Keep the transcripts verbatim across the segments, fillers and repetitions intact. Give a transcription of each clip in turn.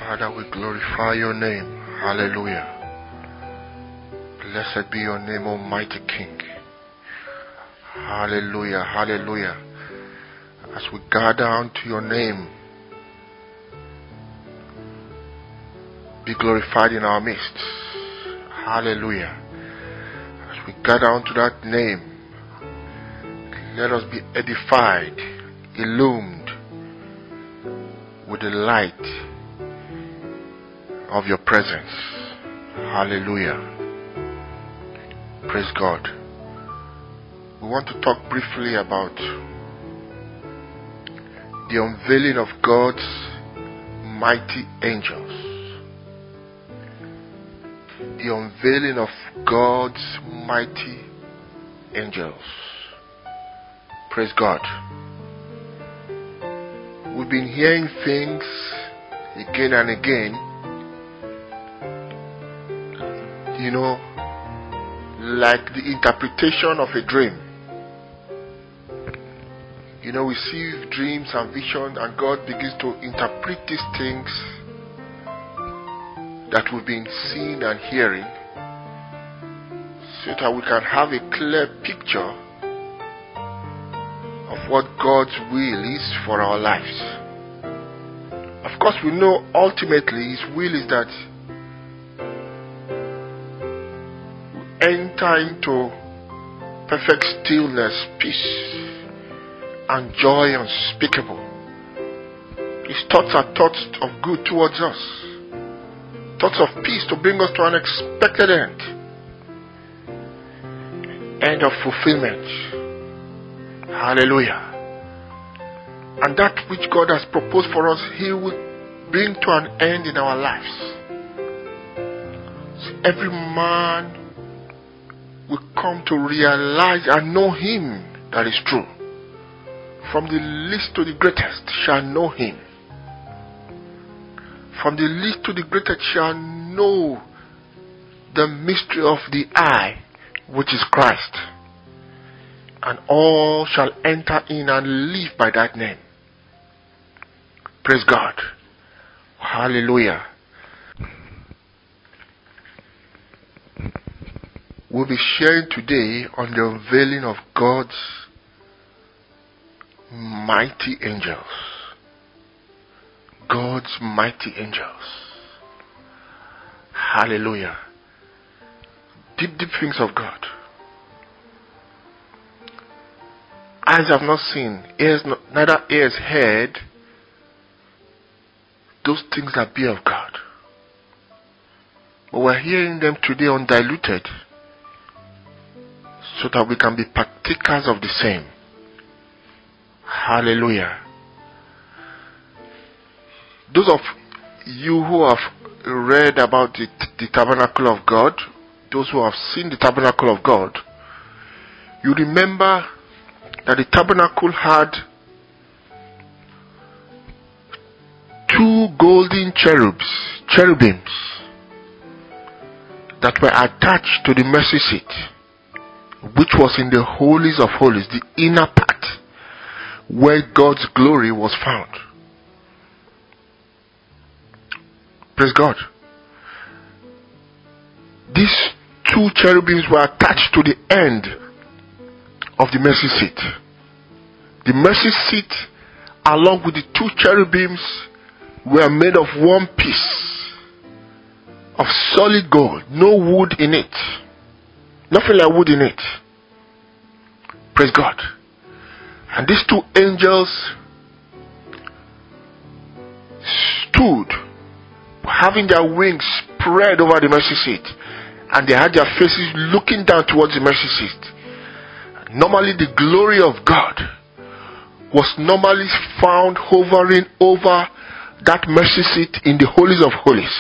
Father, we glorify your name. Hallelujah. Blessed be your name, Almighty King. Hallelujah, hallelujah. As we gather unto your name, be glorified in our midst. Hallelujah. As we gather unto that name, let us be edified, illumined with the light of your presence. Hallelujah. Praise God. We want to talk briefly about the unveiling of God's mighty angels. The unveiling of God's mighty angels. Praise God. We've been hearing things again and again, you know, like the interpretation of a dream. You know, we see dreams and visions, and God begins to interpret these things that we've been seeing and hearing, so that we can have a clear picture of what God's will is for our lives. Of course, we know ultimately His will is that we enter into perfect stillness, peace, and joy unspeakable. His thoughts are thoughts of good towards us, thoughts of peace to bring us to an expected end, end of fulfillment. Hallelujah. And that which God has proposed for us, He will bring to an end in our lives. So every man will come to realize and know Him that is true. From the least to the greatest shall know Him. From the least to the greatest shall know the mystery of the I, which is Christ. And all shall enter in and live by that name. Praise God. Hallelujah. We'll be sharing today on the unveiling of God's mighty angels. God's mighty angels. Hallelujah. Deep, deep things of God. Eyes have not seen, ears not, neither ears heard those things that be of God. But we're hearing them today undiluted, so that we can be partakers of the same. Hallelujah. Those of you who have read about the, the tabernacle of God, those who have seen the tabernacle of God, you remember that the tabernacle had two golden cherubs, cherubims, that were attached to the mercy seat, which was in the holies of holies, the inner part, where God's glory was found. Praise God. These two cherubims were attached to the end of the mercy seat. The mercy seat, along with the two cherubims, were made of one piece of solid gold, no wood in it, nothing like wood in it. Praise God. And these two angels stood, having their wings spread over the mercy seat, and they had their faces looking down towards the mercy seat. Normally the glory of God was normally found hovering over that mercy seat in the holies of holies.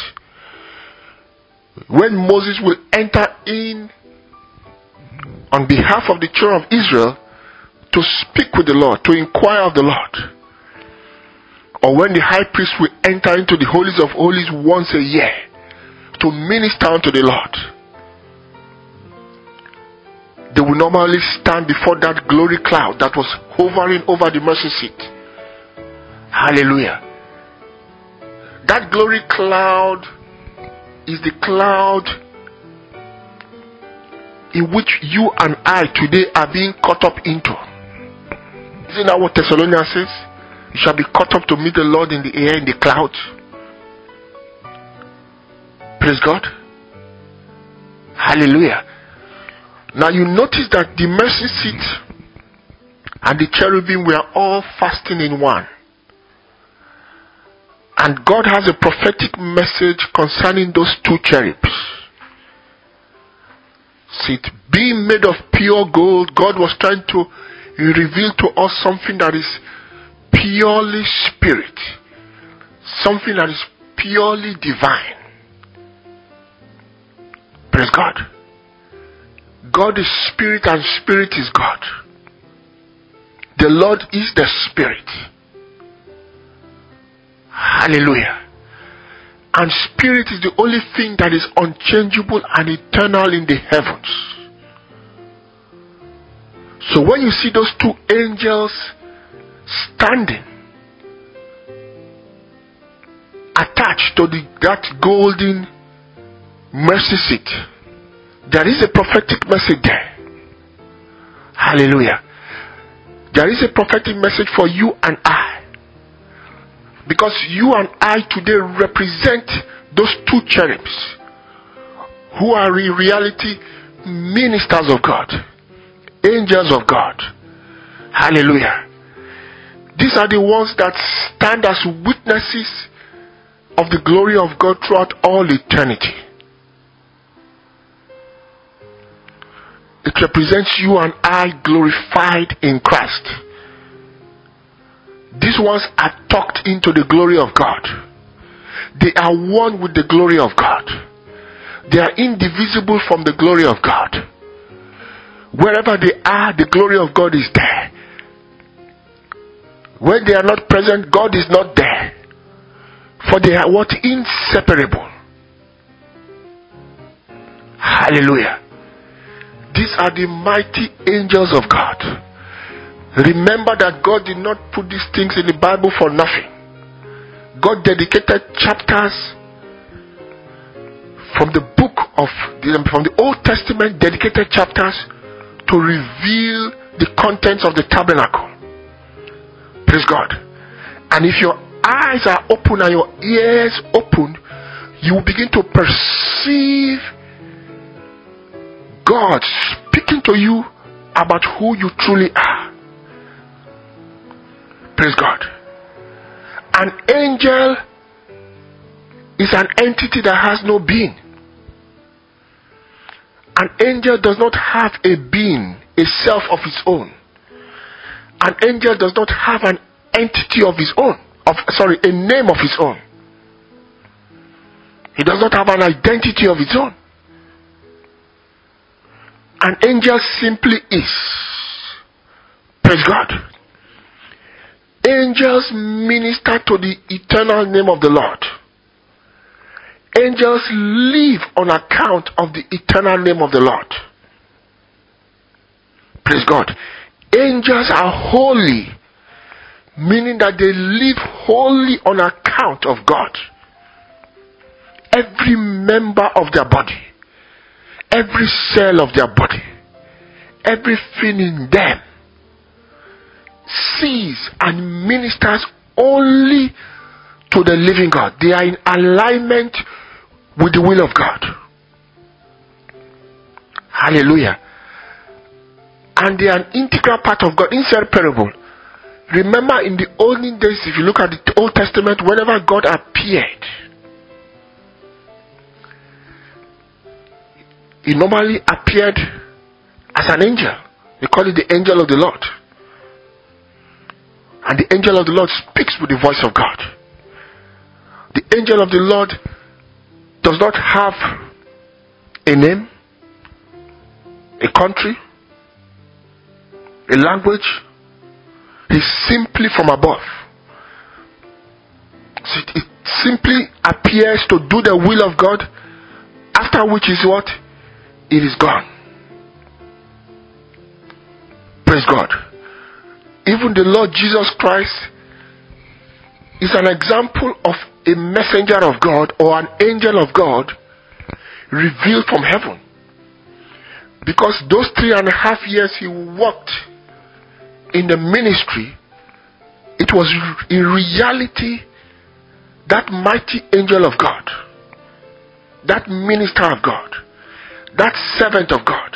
When Moses will enter in on behalf of the children of Israel to speak with the Lord, to inquire of the Lord, or when the high priest will enter into the holies of holies once a year to minister unto the Lord, they will normally stand before that glory cloud that was hovering over the mercy seat. Hallelujah. That glory cloud is the cloud in which you and I today are being caught up into. Isn't that what Thessalonians says? You shall be caught up to meet the Lord in the air, in the clouds. Praise God. Hallelujah. Now you notice that the mercy seat and the cherubim were all fasting in one. And God has a prophetic message concerning those two cherubs. See, being made of pure gold, God was trying to reveal to us something that is purely spirit, something that is purely divine. Praise God. God is spirit and spirit is God. The Lord is the spirit. Hallelujah. And spirit is the only thing that is unchangeable and eternal in the heavens. So when you see those two angels standing attached to the, that golden mercy seat, there is a prophetic message there. Hallelujah. There is a prophetic message for you and I. Because you and I today represent those two cherubs who are in reality ministers of God, angels of God. Hallelujah. These are the ones that stand as witnesses of the glory of God throughout all eternity. It represents you and I glorified in Christ. These ones are tucked into the glory of God. They are one with the glory of God. They are indivisible from the glory of God. Wherever they are, the glory of God is there. When they are not present, God is not there. For they are what? Inseparable. Hallelujah. These are the mighty angels of God. Remember that God did not put these things in the Bible for nothing. God dedicated chapters from the book of the, from the Old Testament, dedicated chapters to reveal the contents of the tabernacle. Praise God. And if your eyes are open and your ears open, you will begin to perceive God speaking to you about who you truly are. Praise God. An angel is an entity that has no being. An angel does not have a being, a self of its own. An angel does not have an entity of his own, of sorry, a name of his own. He does not have an identity of its own. An angel simply is. Praise God. Angels minister to the eternal name of the Lord. Angels live on account of the eternal name of the Lord. Praise God. Angels are holy, meaning that they live wholly on account of God. Every member of their body, every cell of their body, everything in them sees and ministers only to the living God. They are in alignment with the will of God. Hallelujah. And they are an integral part of God, inseparable. Remember in the olden days, if you look at the Old Testament, whenever God appeared, he normally appeared as an angel. They call it the angel of the Lord. And the angel of the Lord speaks with the voice of God. The angel of the Lord does not have a name, a country, a language. He's simply from above. So it simply appears to do the will of God, after which is what? It is gone. Praise God. Even the Lord Jesus Christ is an example of a messenger of God or an angel of God revealed from heaven. Because those three and a half years he walked in the ministry, it was in reality that mighty angel of God, that minister of God, that servant of God,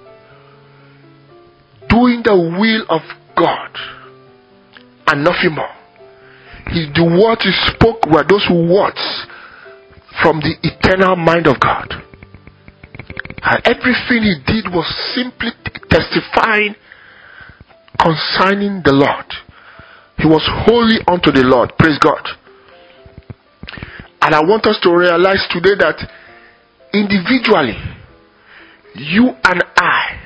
doing the will of God and nothing more. He, the words he spoke were those words from the eternal mind of God. And everything he did was simply testifying concerning the Lord. He was holy unto the Lord. Praise God. And I want us to realize today that individually, you and I,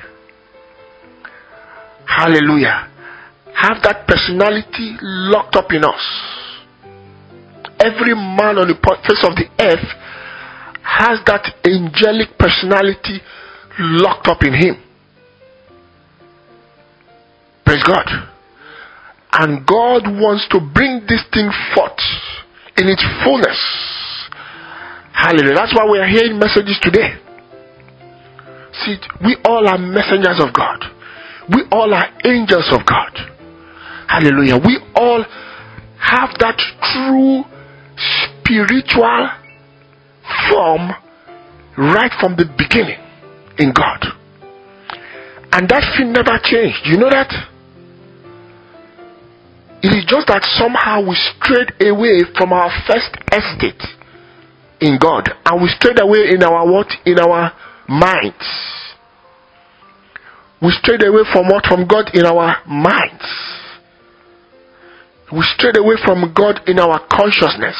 hallelujah, have that personality locked up in us. Every man on the face of the earth has that angelic personality locked up in him. Praise God. And God wants to bring this thing forth in its fullness. Hallelujah. That's why we are hearing messages today. See, we all are messengers of God. We all are angels of God. Hallelujah. We all have that true spiritual form right from the beginning in God. And that thing never changed. You know that? It is just that somehow we strayed away from our first estate in God. And we strayed away in our what? In our minds. We strayed away from what? From God in our minds. We strayed away from God in our consciousness.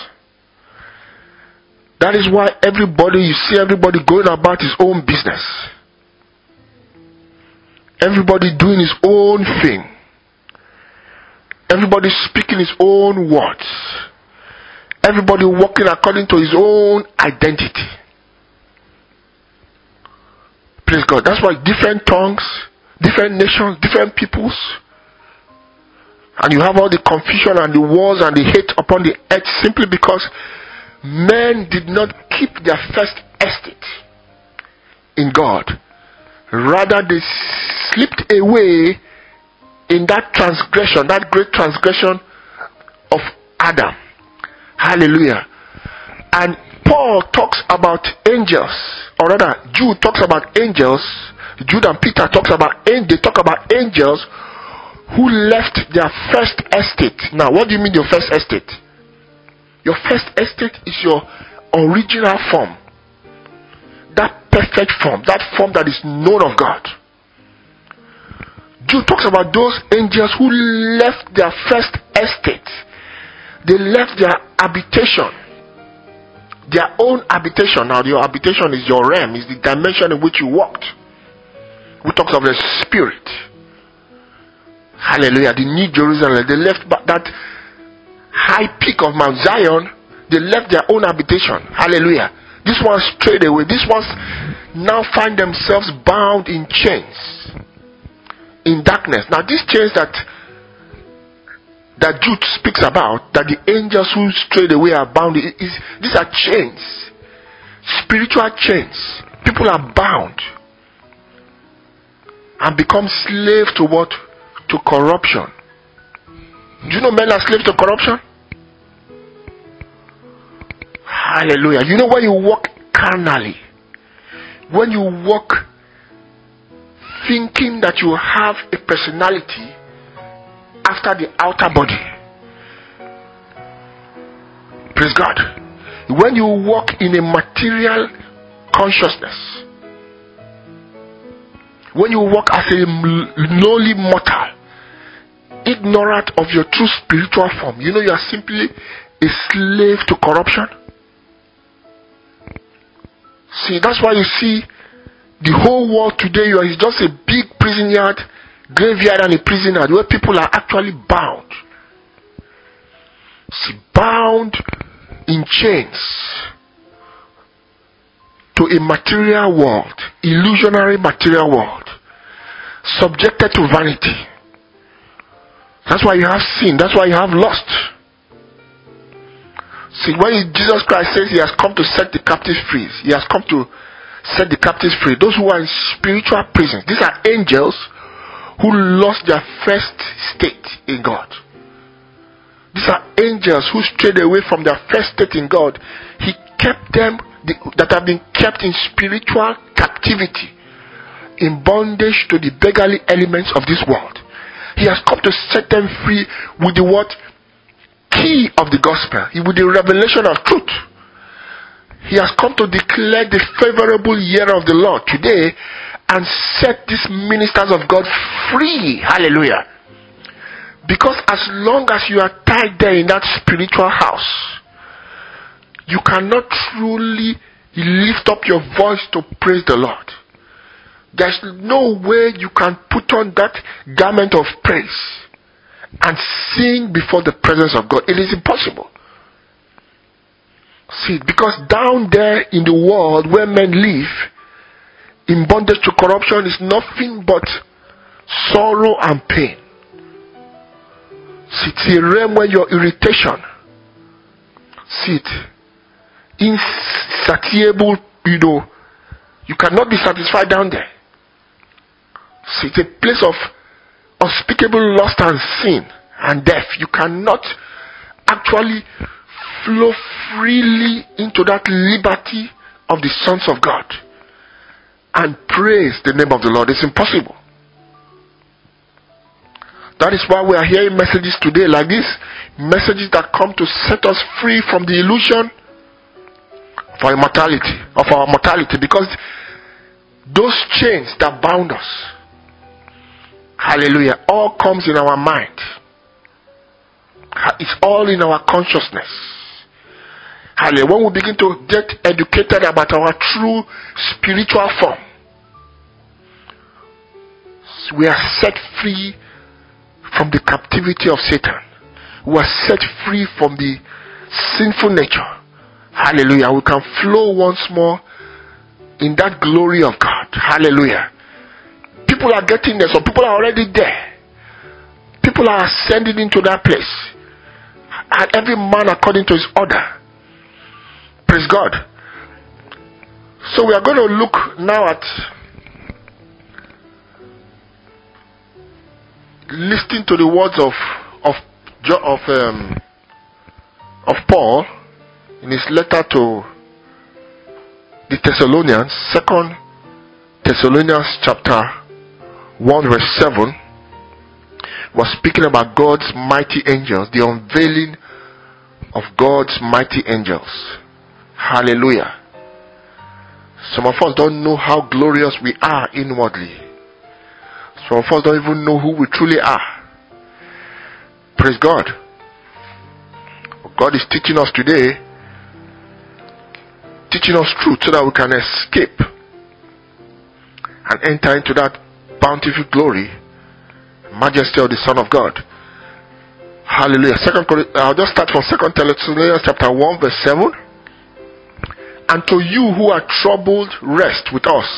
That is why everybody, you see everybody going about his own business. Everybody doing his own thing. Everybody speaking his own words. Everybody walking according to his own identity. Praise God. That's why different tongues, different nations, different peoples. And you have all the confusion and the wars and the hate upon the earth simply because men did not keep their first estate in God. Rather, they slipped away in that transgression, that great transgression of Adam. Hallelujah. And Paul talks about angels, or rather, Jude talks about angels. Jude and Peter talks about they talk about angels who left their first estate. Now, what do you mean your first estate? Your first estate is your original form. That perfect form. That form that is known of God. Jude talks about those angels who left their first estate. They left their habitation. Their own habitation. Now, your habitation is your realm. Is the dimension in which you walked. We talk of the spirit. Hallelujah. The New Jerusalem. They left that high peak of Mount Zion. They left their own habitation. Hallelujah. These ones strayed away. These ones now find themselves bound in chains. In darkness. Now these chains that that Jude speaks about, that the angels who strayed away are bound, is, these are chains. Spiritual chains. People are bound. And become slaves to what? To corruption. Do you know men are slaves to corruption? Hallelujah. You know when you walk carnally, when you walk thinking that you have a personality after the outer body. Praise God. When you walk in a material consciousness, when you walk as a lowly mortal, ignorant of your true spiritual form, you know you are simply a slave to corruption. See, that's why you see the whole world today is just a big prison yard, graveyard and a prison yard where people are actually bound. See, bound in chains to a material world, illusionary material world, subjected to vanity. That's why you have sin. That's why you have lust. See, when Jesus Christ says he has come to set the captives free, he has come to set the captives free. Those who are in spiritual prisons, these are angels who lost their first state in God. These are angels who strayed away from their first state in God. He kept them, that have been kept in spiritual captivity, in bondage to the beggarly elements of this world. He has come to set them free with the word key of the gospel, with the revelation of truth. He has come to declare the favorable year of the Lord today and set these ministers of God free. Hallelujah. Because as long as you are tied there in that spiritual house, you cannot truly lift up your voice to praise the Lord. There's no way you can put on that garment of praise and sing before the presence of God. It is impossible. See, because down there in the world where men live in bondage to corruption is nothing but sorrow and pain. See, it's a realm where your irritation, see it, insatiable, you know, you cannot be satisfied down there. See, it's a place of unspeakable lust and sin and death. You cannot actually flow freely into that liberty of the sons of God and praise the name of the Lord. It's impossible. That is why we are hearing messages today like this, messages that come to set us free from the illusion of our mortality, of our mortality, because those chains that bound us, hallelujah, all comes in our mind. It's all in our consciousness. Hallelujah. When we begin to get educated about our true spiritual form, we are set free from the captivity of Satan. We are set free from the sinful nature. Hallelujah. We can flow once more in that glory of God. Hallelujah. People are getting there. Some people are already there. People are ascending into that place. And every man according to his order. Praise God. So we are going to look now at listening to the words of of of um, of Paul in his letter to the Thessalonians, Second Thessalonians chapter one verse seven, was speaking about God's mighty angels, the unveiling of God's mighty angels. Hallelujah. Some of us don't know how glorious we are inwardly. Some of us don't even know who we truly are. Praise God. God is teaching us today, teaching us truth so that we can escape and enter into that bountiful glory, majesty of the Son of God. Hallelujah. Second, I'll just start from Second Thessalonians chapter one verse seven. And to you who are troubled, rest with us,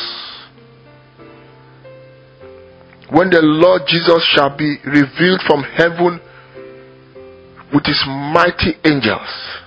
when the Lord Jesus shall be revealed from heaven with his mighty angels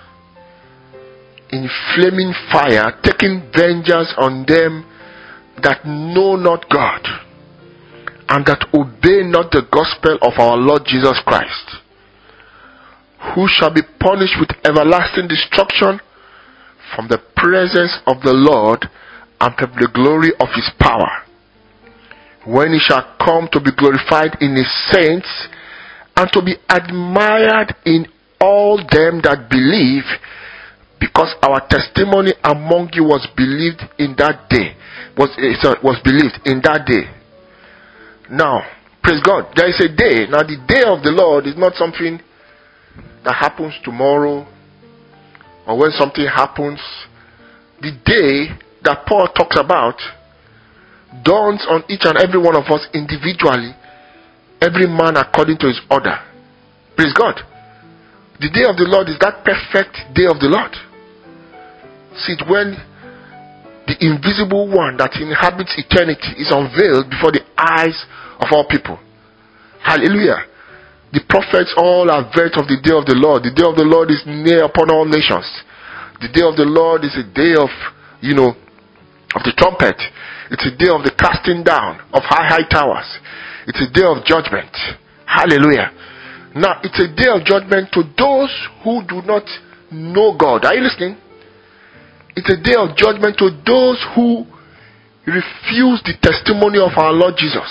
in flaming fire, taking vengeance on them that know not God and that obey not the gospel of our Lord Jesus Christ, who shall be punished with everlasting destruction from the presence of the Lord and from the glory of his power, when he shall come to be glorified in his saints and to be admired in all them that believe, because our testimony among you was believed in that day. Was, uh, was believed in that day. Now, praise God, there is a day. Now the day of the Lord is not something that happens tomorrow or when something happens. The day that Paul talks about dawns on each and every one of us individually, every man according to his order. Praise God. The day of the Lord is that perfect day of the Lord. See, it when the invisible one that inhabits eternity is unveiled before the eyes of all people. Hallelujah. the prophets all advert of the day of the Lord. The day of the Lord is near upon all nations. The day of the Lord is a day of, you know, of the trumpet. It's a day of the casting down of high, high towers. It's a day of judgment. Hallelujah. Now, it's a day of judgment to those who do not know God. Are you listening? It's a day of judgment to those who refuse the testimony of our Lord Jesus.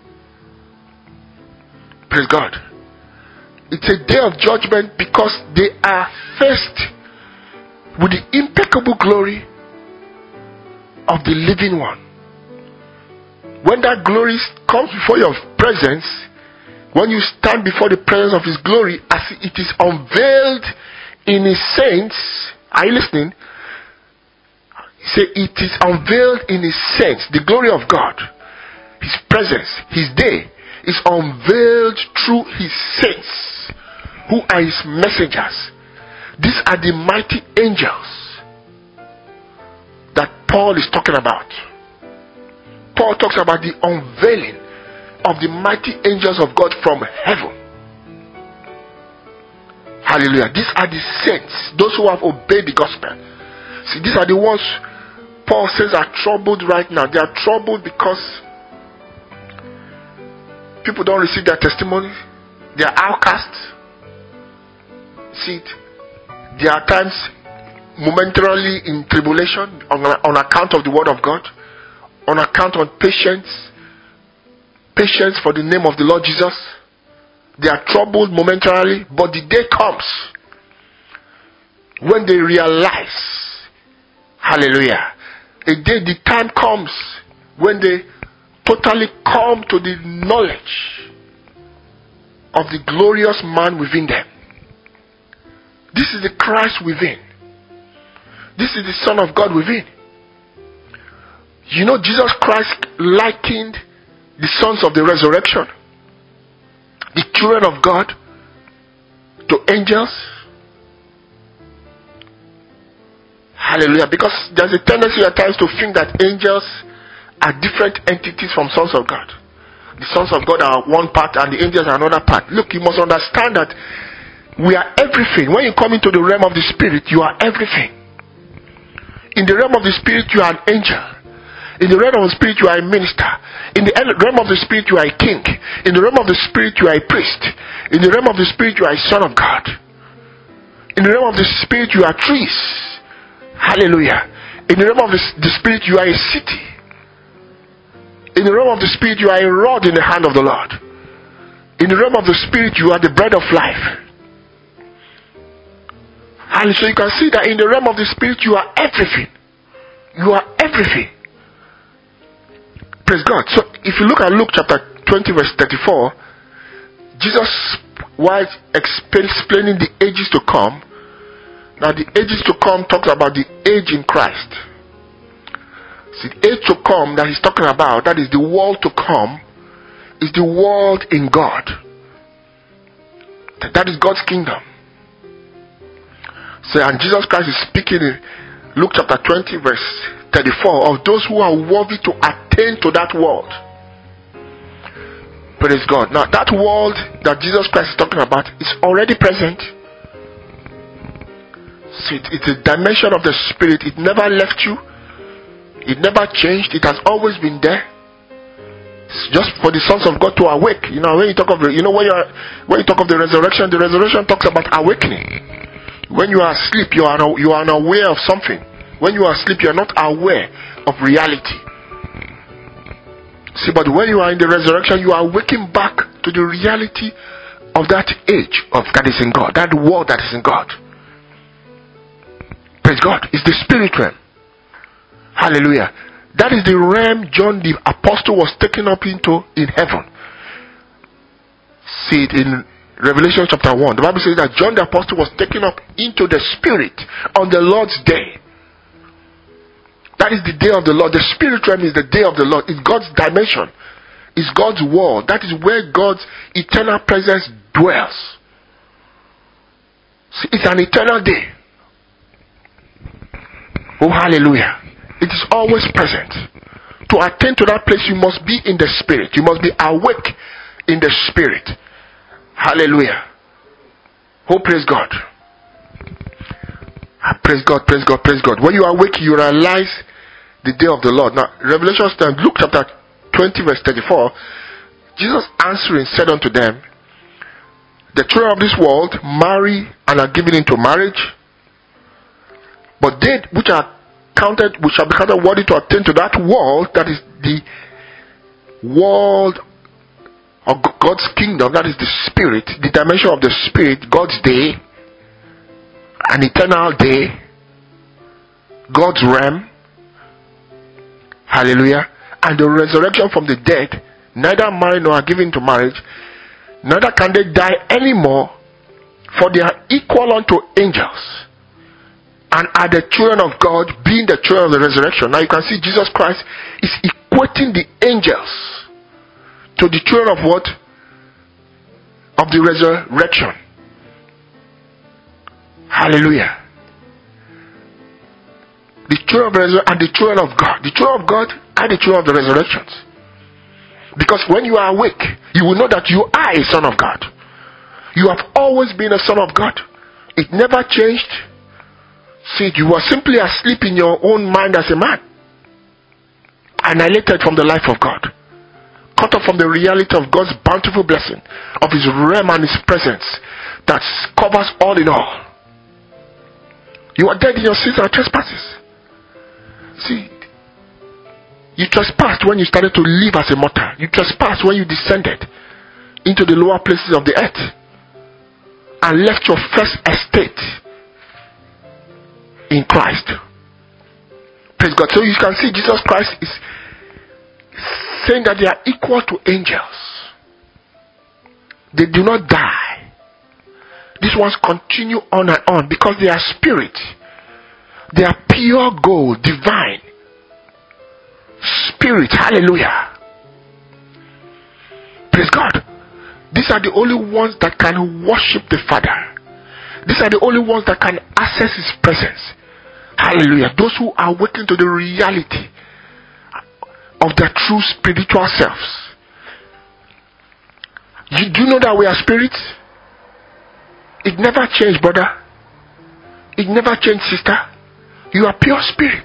Praise God. It's a day of judgment because they are faced with the impeccable glory of the living one. When that glory comes before your presence, when you stand before the presence of His glory, as it is unveiled in His saints, are you listening? Say, it is unveiled in His saints. The glory of God, His presence, His day is unveiled through His saints, who are His messengers. These are the mighty angels that Paul is talking about. Paul talks about the unveiling of the mighty angels of God from heaven. Hallelujah. These are the saints, those who have obeyed the gospel. See, these are the ones Paul says are troubled right now. They are troubled because people don't receive their testimony. They are outcasts. See it. There are times momentarily in tribulation on, on account of the word of God, on account of patience, patience for the name of the Lord Jesus. They are troubled momentarily, but the day comes when they realize, hallelujah, a day, the time comes when they totally come to the knowledge of the glorious man within them. This is the Christ within. This is the Son of God within. You know, Jesus Christ likened the sons of the resurrection, the children of God, to angels. Hallelujah. Because there's a tendency at times to think that angels are different entities from sons of God. The sons of God are one part and the angels are another part. Look, you must understand that we are everything. When you come into the realm of the Spirit, you are everything. In the realm of the Spirit, you are an angel. In the realm of the Spirit, you are a minister. In the realm of the Spirit, you are a king. In the realm of the Spirit, you are a priest. In the realm of the Spirit, you are a son of God. In the realm of the Spirit, you are trees. Hallelujah. In the realm of the, the Spirit, you are a city. In the realm of the Spirit, you are a rod in the hand of the Lord. In the realm of the Spirit, you are the bread of life. And so you can see that in the realm of the Spirit, you are everything. You are everything. Praise God. So if you look at Luke chapter twenty verse thirty-four, Jesus, while explaining the ages to come, now the ages to come talks about the age in Christ. See, the age to come that he's talking about, that is the world to come, is the world in God. That is God's kingdom. So, and Jesus Christ is speaking in Luke chapter twenty verse thirty-four of those who are worthy to attain to that world. Praise God. Now that world that Jesus Christ is talking about is already present. So it, it's a dimension of the Spirit. It never left you. It never changed. It has always been there. It's just for the sons of God to awake. You know, when you talk of the, you know when you are when you talk of the resurrection, the resurrection talks about awakening. When you are asleep, you are you are unaware of something. When you are asleep, you are not aware of reality. See, but when you are in the resurrection, you are waking back to the reality of that age of that is in God, that world that is in God. Praise God. It's the spirit realm. Hallelujah. That is the realm John the Apostle was taken up into in heaven. See it in Revelation chapter one. The Bible says that John the Apostle was taken up into the Spirit on the Lord's day. That is the day of the Lord. The spirit realm is the day of the Lord. It's God's dimension. It's God's world. That is where God's eternal presence dwells. See, it's an eternal day. Oh, hallelujah. It is always present. To attain to that place, you must be in the Spirit. You must be awake in the Spirit. Hallelujah. Oh, praise God. Praise God, praise God, praise God. When you awake, you realize the day of the Lord. Now, Revelation ten, Luke chapter twenty, verse thirty-four. Jesus answering said unto them, the children of this world marry and are given into marriage, but they which are counted, which shall be counted worthy to attain to that world, that is the world of God's kingdom, that is the spirit, the dimension of the spirit, God's day, an eternal day, God's realm, hallelujah, and the resurrection from the dead, neither marry nor are given to marriage, neither can they die anymore, for they are equal unto angels, and are the children of God, being the children of the resurrection. Now you can see Jesus Christ is equating the angels to the children of what? Of the resurrection. Hallelujah. The children of the resurrection and the children of God. The children of God are the children of the resurrections. Because when you are awake, you will know that you are a son of God. You have always been a son of God. It never changed. See, you were simply asleep in your own mind as a man, annihilated from the life of God, cut off from the reality of God's bountiful blessing, of His realm and His presence that covers all in all. You are dead in your sins and trespasses. See, you trespassed when you started to live as a mortal. You trespassed when you descended into the lower places of the earth and left your first estate in Christ. Praise God. So you can see Jesus Christ is saying that they are equal to angels. They do not die. These ones continue on and on because they are spirit. They are pure gold, divine spirit. Hallelujah. Praise God. These are the only ones that can worship the Father. These are the only ones that can access His presence. Hallelujah. Those who are awakened to the reality of their true spiritual selves. You do know that we are spirits? It never changed, brother. It never changed, sister. You are pure spirit.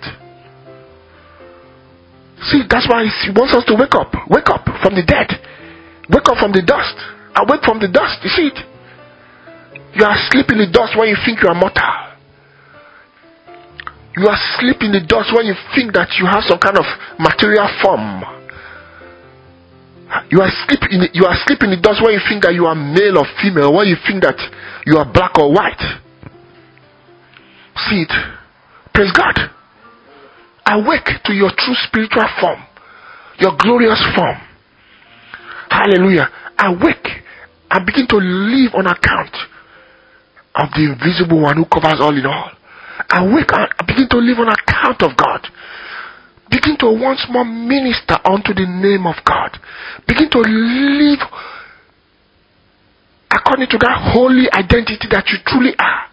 See, that's why He wants us to wake up. Wake up from the dead. Wake up from the dust. Awake from the dust. You see it? You are asleep in the dust when you think you are mortal. You are asleep in the dust when you think that you have some kind of material form. You are asleep in the, you are asleep in the dust when you think that you are male or female, when you think that you are black or white. See it. Praise God. Awake to your true spiritual form, your glorious form. Hallelujah. Awake and begin to live on account of the invisible one who covers all in all. Awake and begin to live on account of God. Begin to once more minister unto the name of God. Begin to live according to that holy identity that you truly are.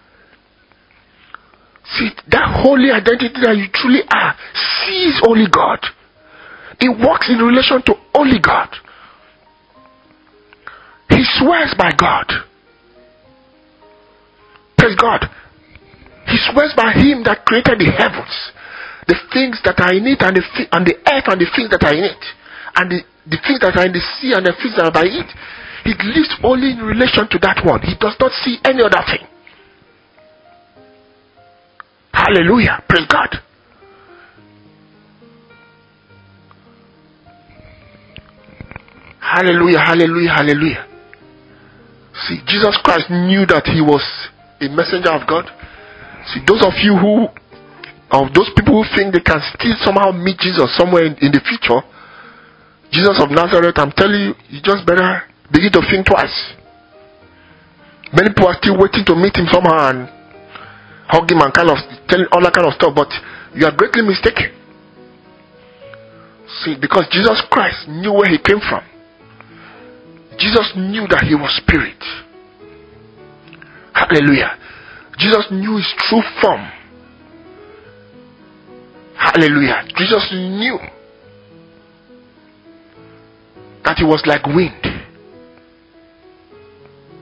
See, that holy identity that you truly are sees only God. It works in relation to only God. He swears by God. Praise God. He swears by Him that created the heavens, the things that are in it, and the, and the earth and the things that are in it, and the, the things that are in the sea and the things that are by it. He lives only in relation to that one. He does not see any other thing. Hallelujah. Praise God. Hallelujah, hallelujah, hallelujah. See, Jesus Christ knew that He was a messenger of God. See, those of you who, of those people who think they can still somehow meet Jesus somewhere in, in the future, Jesus of Nazareth, I'm telling you, you just better begin to think twice. Many people are still waiting to meet Him somehow and hug Him and kind of tell all that kind of stuff, but you are greatly mistaken. See, because Jesus Christ knew where He came from. Jesus knew that He was spirit. Hallelujah. Jesus knew His true form. Hallelujah. Jesus knew that He was like wind.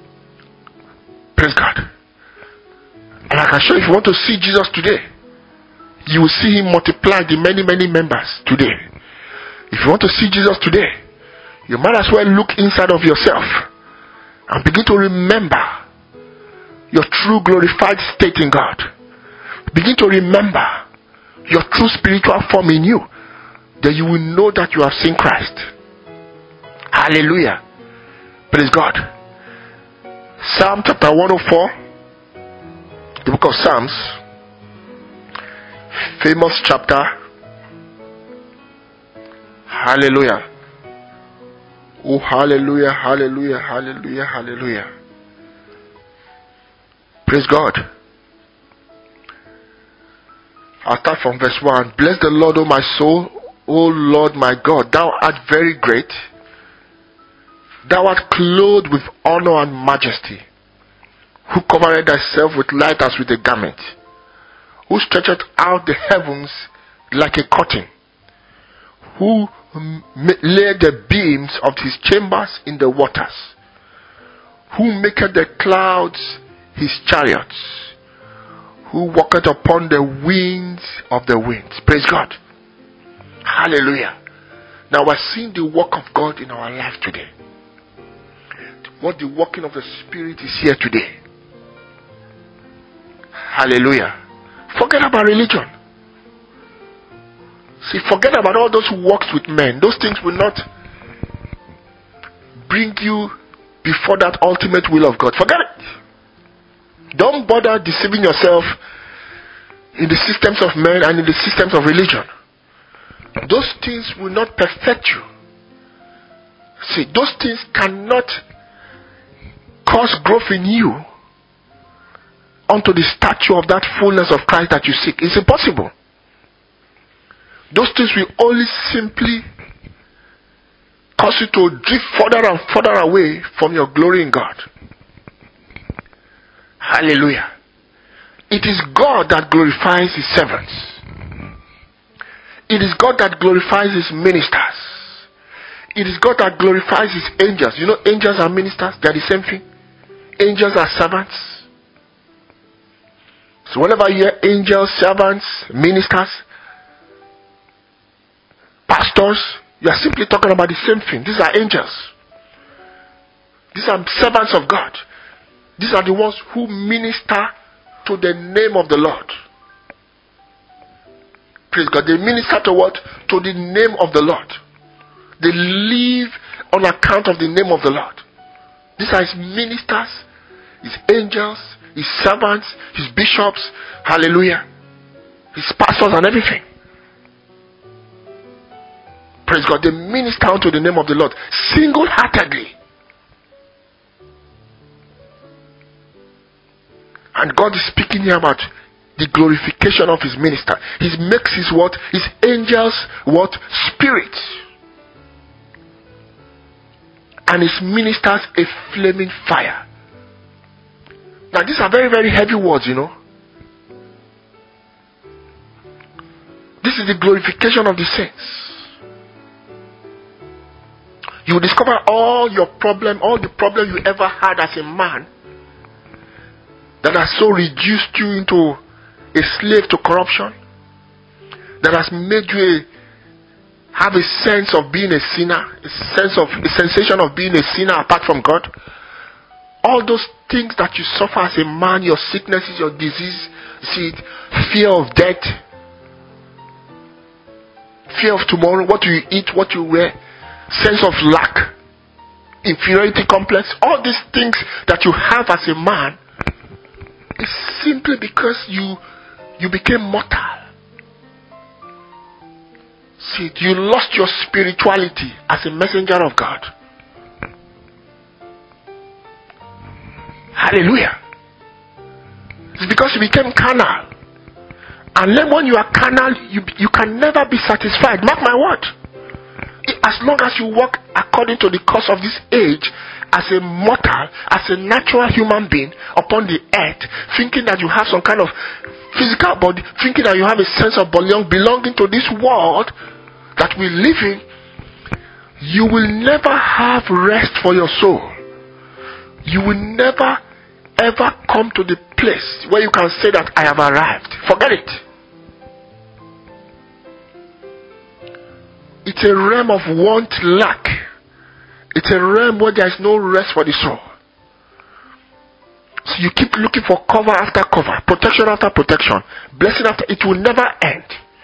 Praise God. And I can show you, if you want to see Jesus today, you will see him multiply the many, many members today. If you want to see Jesus today, you might as well look inside of yourself and begin to remember your true glorified state in God. Begin to remember your true spiritual form in you. Then you will know that you have seen Christ. Hallelujah. Praise God. Psalm chapter one oh four. The book of Psalms. Famous chapter. Hallelujah. Oh, hallelujah, hallelujah, hallelujah, hallelujah. Praise God. I'll start from verse one. Bless the Lord, O my soul. O Lord my God, thou art very great. Thou art clothed with honor and majesty, who covered thyself with light as with a garment, who stretcheth out the heavens like a curtain, who laid the beams of his chambers in the waters, who maketh the clouds his chariots, who walketh upon the wings of the winds. Praise God. Hallelujah. Now we're seeing the work of God in our life today. What the working of the Spirit is here today. Hallelujah. Forget about religion. See, forget about all those who works with men. Those things will not bring you before that ultimate will of God. Forget it. Don't bother deceiving yourself in the systems of men and in the systems of religion. Those things will not perfect you. See, those things cannot cause growth in you unto the stature of that fullness of Christ that you seek. It's impossible. Those things will only simply cause you to drift further and further away from your glory in God. Hallelujah. It is God that glorifies his servants. It is God that glorifies his ministers. It is God that glorifies his angels. You know, angels are ministers. They are the same thing. Angels are servants. So whenever you hear angels, servants, ministers, pastors, you are simply talking about the same thing. These are angels. These are servants of God. These are the ones who minister to the name of the Lord. Praise God. They minister to what? To the name of the Lord. They live on account of the name of the Lord. These are his ministers, his angels, his servants, his bishops, hallelujah, his pastors and everything. Praise God. They minister unto the name of the Lord single-heartedly. And God is speaking here about the glorification of his minister. He makes his what? His angels what? Spirit. And his ministers a flaming fire. Now these are very, very heavy words, you know. This is the glorification of the saints. You will discover all your problem, all the problem you ever had as a man that has so reduced you into a slave to corruption, that has made you a, have a sense of being a sinner, a sense of a sensation of being a sinner apart from God. All those things that you suffer as a man, your sicknesses, your disease, see it, fear of death, fear of tomorrow, what you eat, what you wear, sense of lack, inferiority complex, all these things that you have as a man is simply because you you became mortal. See, you lost your spirituality as a messenger of God. Hallelujah. It's because you became carnal. And then when you are carnal, you, you can never be satisfied. Mark my word. As long as you walk according to the course of this age, as a mortal, as a natural human being upon the earth, thinking that you have some kind of physical body, thinking that you have a sense of belong, belonging to this world that we live in, you will never have rest for your soul. You will never ever come to the place where you can say that I have arrived. Forget it. It's a realm of want, lack. It's a realm where there is no rest for the soul. So you keep looking for cover after cover, protection after protection, blessing after. It will never end.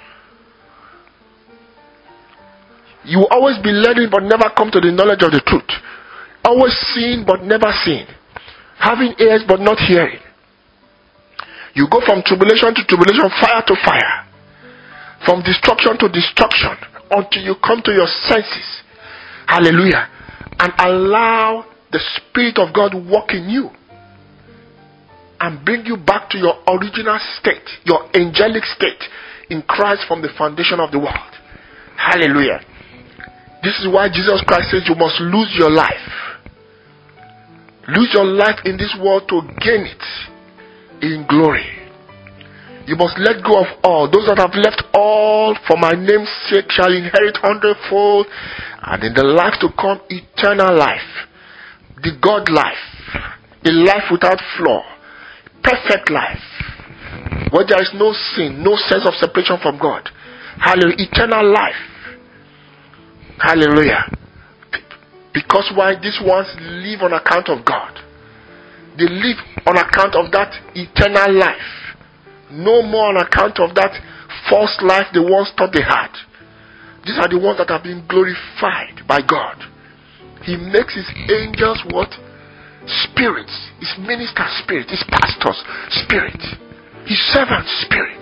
You will always be learning but never come to the knowledge of the truth. Always seeing but never seeing. Having ears but not hearing. You go from tribulation to tribulation, fire to fire. From destruction to destruction until you come to your senses. Hallelujah. And allow the Spirit of God walk in you. And bring you back to your original state. Your angelic state in Christ from the foundation of the world. Hallelujah. This is why Jesus Christ says you must lose your life. Lose your life in this world to gain it in glory. You must let go of all. Those that have left all for my name's sake shall inherit hundredfold, and in the life to come, eternal life. The God life. A life without flaw. Perfect life. Where there is no sin, no sense of separation from God. Hallelujah. Eternal life. Hallelujah. Because why? These ones live on account of God. They live on account of that eternal life. No more on account of that false life they once thought they had. These are the ones that have been glorified by God. He makes his angels what? Spirits. His minister spirit. His pastors spirit. His servant spirit.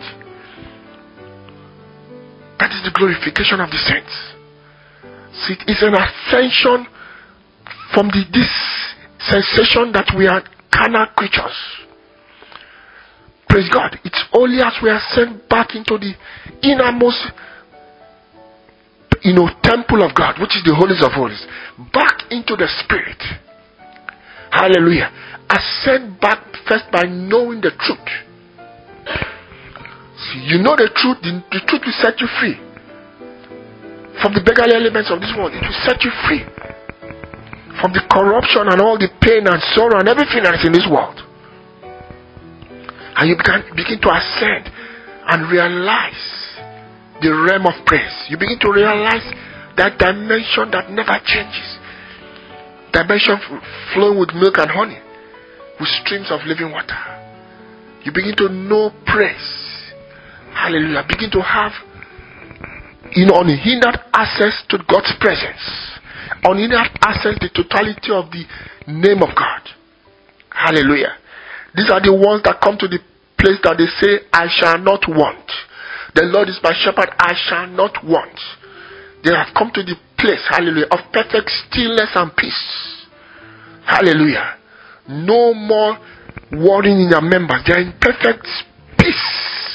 That is the glorification of the saints. See, it is an ascension from the, this sensation that we are carnal creatures. Praise God. It's only as we are sent back into the innermost, you know, temple of God, which is the holiest of holies, back into the spirit. Hallelujah. Ascend back first by knowing the truth. See, you know the truth, the, the truth will set you free. From the beggarly elements of this world, it will set you free. From the corruption and all the pain and sorrow and everything that is in this world. And you begin, begin to ascend and realize the realm of praise. You begin to realize that dimension that never changes. Dimension flowing with milk and honey, with streams of living water. You begin to know praise. Hallelujah. Begin to have, you know, unhindered access to God's presence. Unhindered access to the totality of the name of God. Hallelujah. These are the ones that come to the place that they say, I shall not want. The Lord is my shepherd, I shall not want. They have come to the place, hallelujah, of perfect stillness and peace. Hallelujah. No more worrying in their members. They are in perfect peace.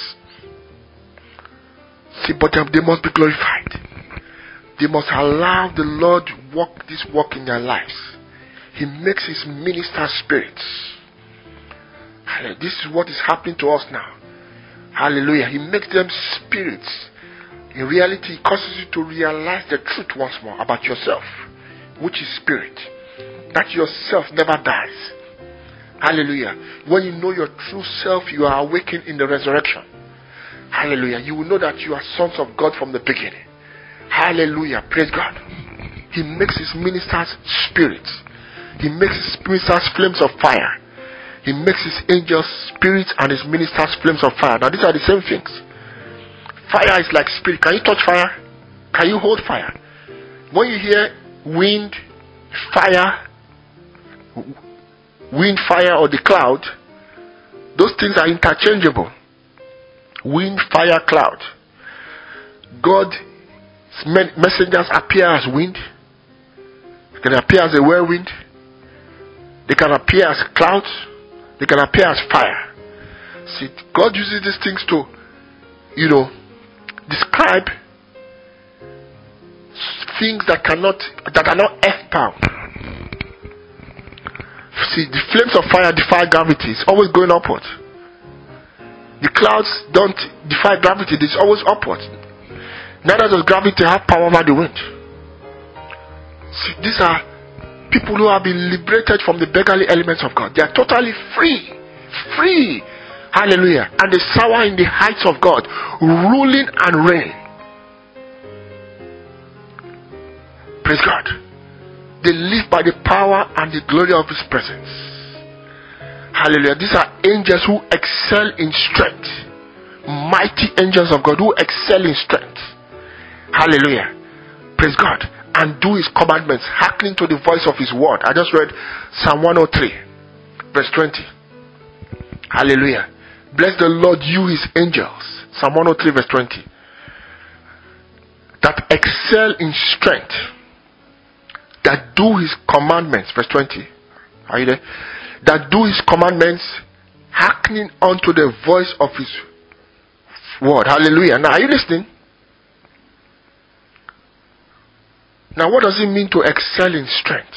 See, but they must be glorified. They must allow the Lord walk this walk in their lives. He makes his minister spirits. Hallelujah. This is what is happening to us now. Hallelujah. He makes them spirits. In reality, it causes you to realize the truth once more about yourself, which is spirit. That yourself never dies. Hallelujah. When you know your true self, you are awakened in the resurrection. Hallelujah. You will know that you are sons of God from the beginning. Hallelujah. Praise God. He makes his ministers spirits. He makes his ministers flames of fire. He makes his angels spirits and his ministers flames of fire. Now these are the same things. Fire is like spirit. Can you touch fire? Can you hold fire? When you hear wind, fire, wind, fire, or the cloud, those things are interchangeable. Wind, fire, cloud. God's messengers appear as wind. They can appear as a whirlwind. They can appear as clouds. They can appear as fire. See, God uses these things to, you know, describe things that cannot, that are not earthbound. See, the flames of fire defy gravity. It's always going upward. The clouds don't defy gravity. It's always upward. Neither does gravity have power over the wind. See, these are People who have been liberated from the beggarly elements of God. They are totally free. Free. Hallelujah. And they soar in the heights of God, ruling and reigning. Praise God. They live by the power and the glory of His presence. Hallelujah. These are angels who excel in strength. Mighty angels of God who excel in strength. Hallelujah. Praise God. And do His commandments, hearkening to the voice of His word. I just read Psalm one oh three, verse twenty. Hallelujah. Bless the Lord, you His angels. Psalm one oh three, verse twenty. That excel in strength, that do His commandments. Verse twenty. Are you there? That do His commandments, hearkening unto the voice of His word. Hallelujah. Now, are you listening? Now, what does it mean to excel in strength?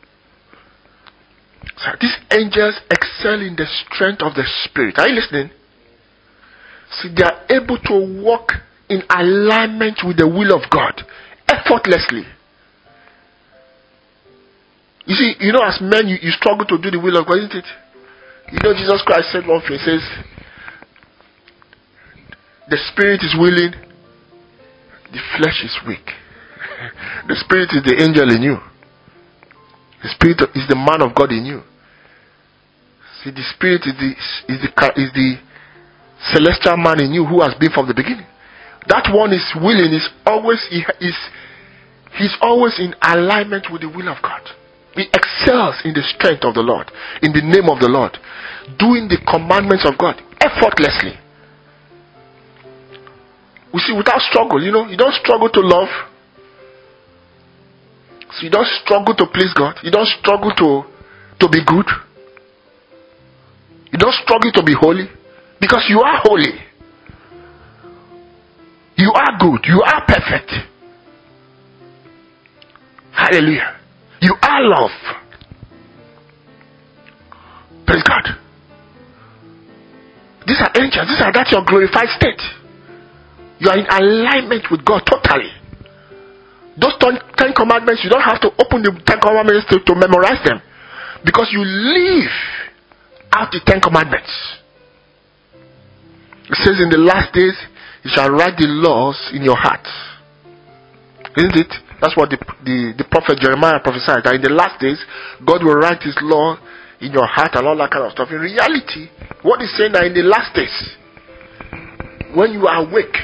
So these angels excel in the strength of the Spirit. Are you listening? See, they are able to walk in alignment with the will of God effortlessly. You see, you know, as men, you, you struggle to do the will of God, isn't it? You know, Jesus Christ said one thing. He says, the Spirit is willing, the flesh is weak. The Spirit is the angel in you. The Spirit is the man of God in you. See, the Spirit is the is the is the celestial man in you who has been from the beginning. That one is willing. Is always he is he's always in alignment with the will of God. He excels in the strength of the Lord, in the name of the Lord, doing the commandments of God effortlessly. We see, without struggle, you know, you don't struggle to love. So you don't struggle to please God. You don't struggle to, to be good. You don't struggle to be holy. Because you are holy. You are good. You are perfect. Hallelujah. You are love. Praise God. These are angels. These are that's your glorified state. You are in alignment with God totally. Those ten, ten commandments, you don't have to open the ten commandments to, to memorize them. Because you live out the ten commandments. It says in the last days, you shall write the laws in your heart. Isn't it? That's what the, the, the prophet Jeremiah prophesied. That in the last days, God will write His law in your heart and all that kind of stuff. In reality, what He's saying that in the last days, when you are awake,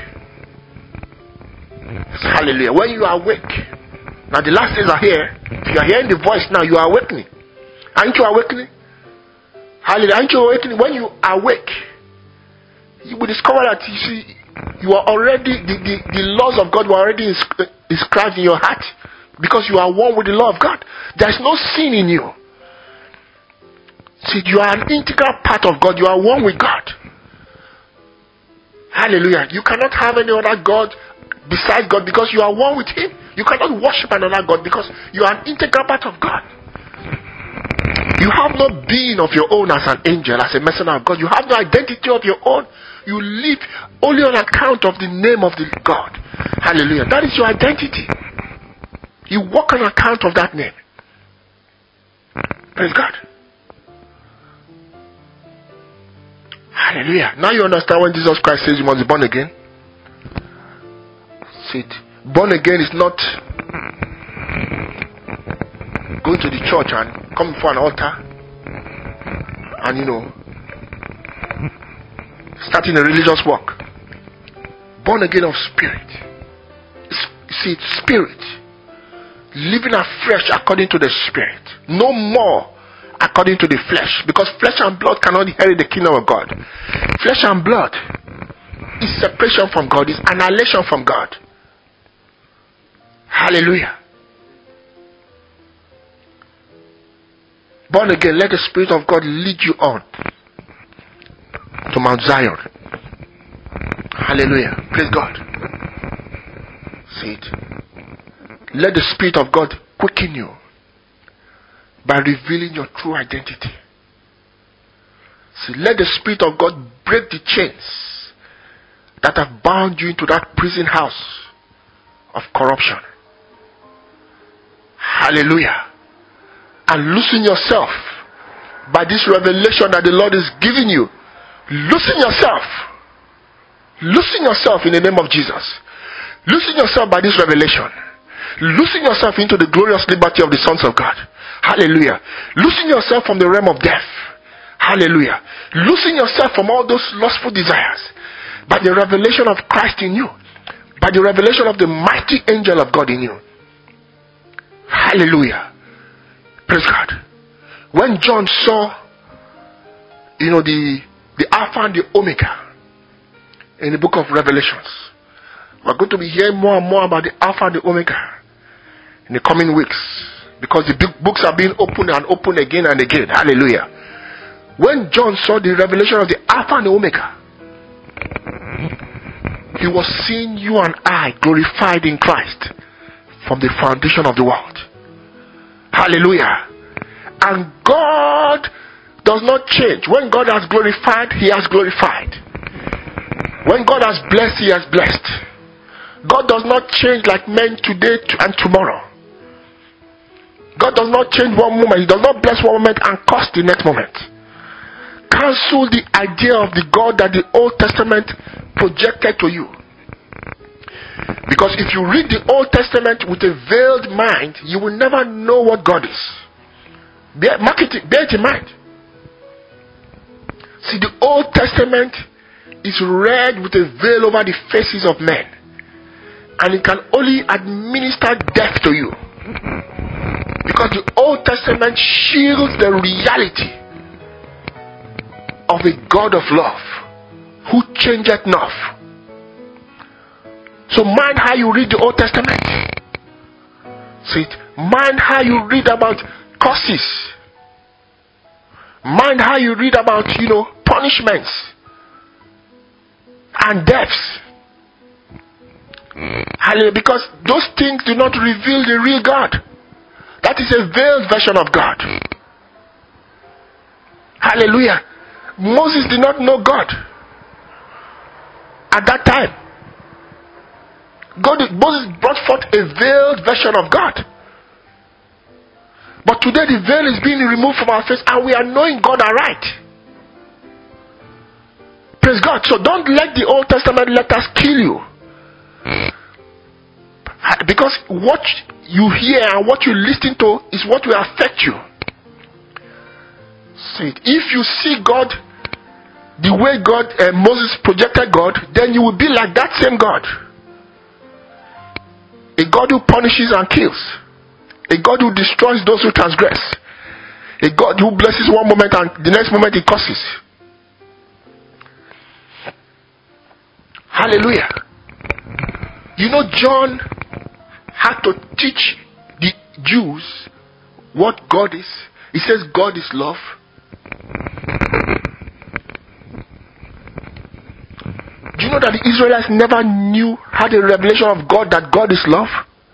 hallelujah, when you are awake, now the last days are here. If you are hearing the voice now, you are awakening. Aren't you awakening? Hallelujah. Aren't you awakening? When you awake, you will discover that you see, you are already, the, the, the laws of God were already inscribed in your heart. Because you are one with the law of God. There is no sin in you. See, you are an integral part of God. You are one with God. Hallelujah. You cannot have any other God besides God because you are one with Him. You cannot worship another God because you are an integral part of God. You have no being of your own as an angel, as a messenger of God. You have no identity of your own. You live only on account of the name of the God. Hallelujah. That is your identity. You walk on account of that name. Praise God. Hallelujah. Now you understand when Jesus Christ says you must be born again. See it. Born again is not going to the church and coming for an altar and, you know, starting a religious work. Born again of spirit. See, it's spirit. Living afresh according to the spirit. No more according to the flesh. Because flesh and blood cannot inherit the kingdom of God. Flesh and blood is separation from God, is annihilation from God. Hallelujah. Born again, let the Spirit of God lead you on to Mount Zion. Hallelujah. Praise God. See it. Let the Spirit of God quicken you by revealing your true identity. See, let the Spirit of God break the chains that have bound you into that prison house of corruption. Hallelujah. and loosen yourself by this revelation that the Lord is giving you. Loosen yourself. Loosen yourself in the name of Jesus. Loosen yourself by this revelation. Loosen yourself into the glorious liberty of the sons of God. Hallelujah. Loosen yourself from the realm of death. Hallelujah. Loosen yourself from all those lustful desires by the revelation of Christ in you. By the revelation of the mighty angel of God in you. Hallelujah. Praise God. When John saw, you know, the, the Alpha and the Omega in the book of Revelations, we're going to be hearing more and more about the Alpha and the Omega in the coming weeks, because the big books are being opened and opened again and again. Hallelujah. When John saw the revelation of the Alpha and the Omega, he was seeing you and I glorified in Christ from the foundation of the world. Hallelujah. And God does not change. When God has glorified, He has glorified. When God has blessed, He has blessed. God does not change like men today and tomorrow. God does not change one moment. He does not bless one moment and curse the next moment. Cancel the idea of the God that the Old Testament projected to you. Because if you read the Old Testament with a veiled mind, you will never know what God is. Bear, mark it, bear it in mind. See, the Old Testament is read with a veil over the faces of men, and it can only administer death to you. Because the Old Testament shields the reality of a God of love who changeth not. So mind how you read the Old Testament. See it. Mind how you read about curses. Mind how you read about, you know, punishments and deaths. Hallelujah. Because those things do not reveal the real God. That is a veiled version of God. Hallelujah. Moses did not know God at that time. God, Moses brought forth a veiled version of God. But today the veil is being removed from our face and we are knowing God aright. Praise God. So don't let the Old Testament letters kill you. Because what you hear and what you listen to is what will affect you. See, if you see God the way God, uh, Moses projected God, then you will be like that same God. A God who punishes and kills. A God who destroys those who transgress. A God who blesses one moment and the next moment He curses. Hallelujah. You know, John had to teach the Jews what God is. He says God is love. Do you know that the Israelites never knew, had a revelation of God that God is love?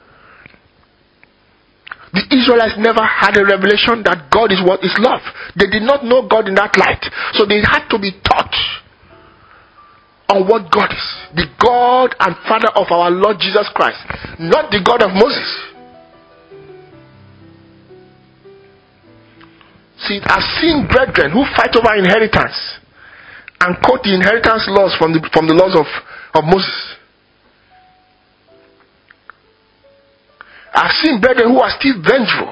The Israelites never had a revelation that God is what is love. They did not know God in that light. So they had to be taught on what God is. The God and Father of our Lord Jesus Christ. Not the God of Moses. See, I've seen brethren who fight over inheritance and quote the inheritance laws from the, from the laws of, of Moses. I've seen brethren who are still vengeful.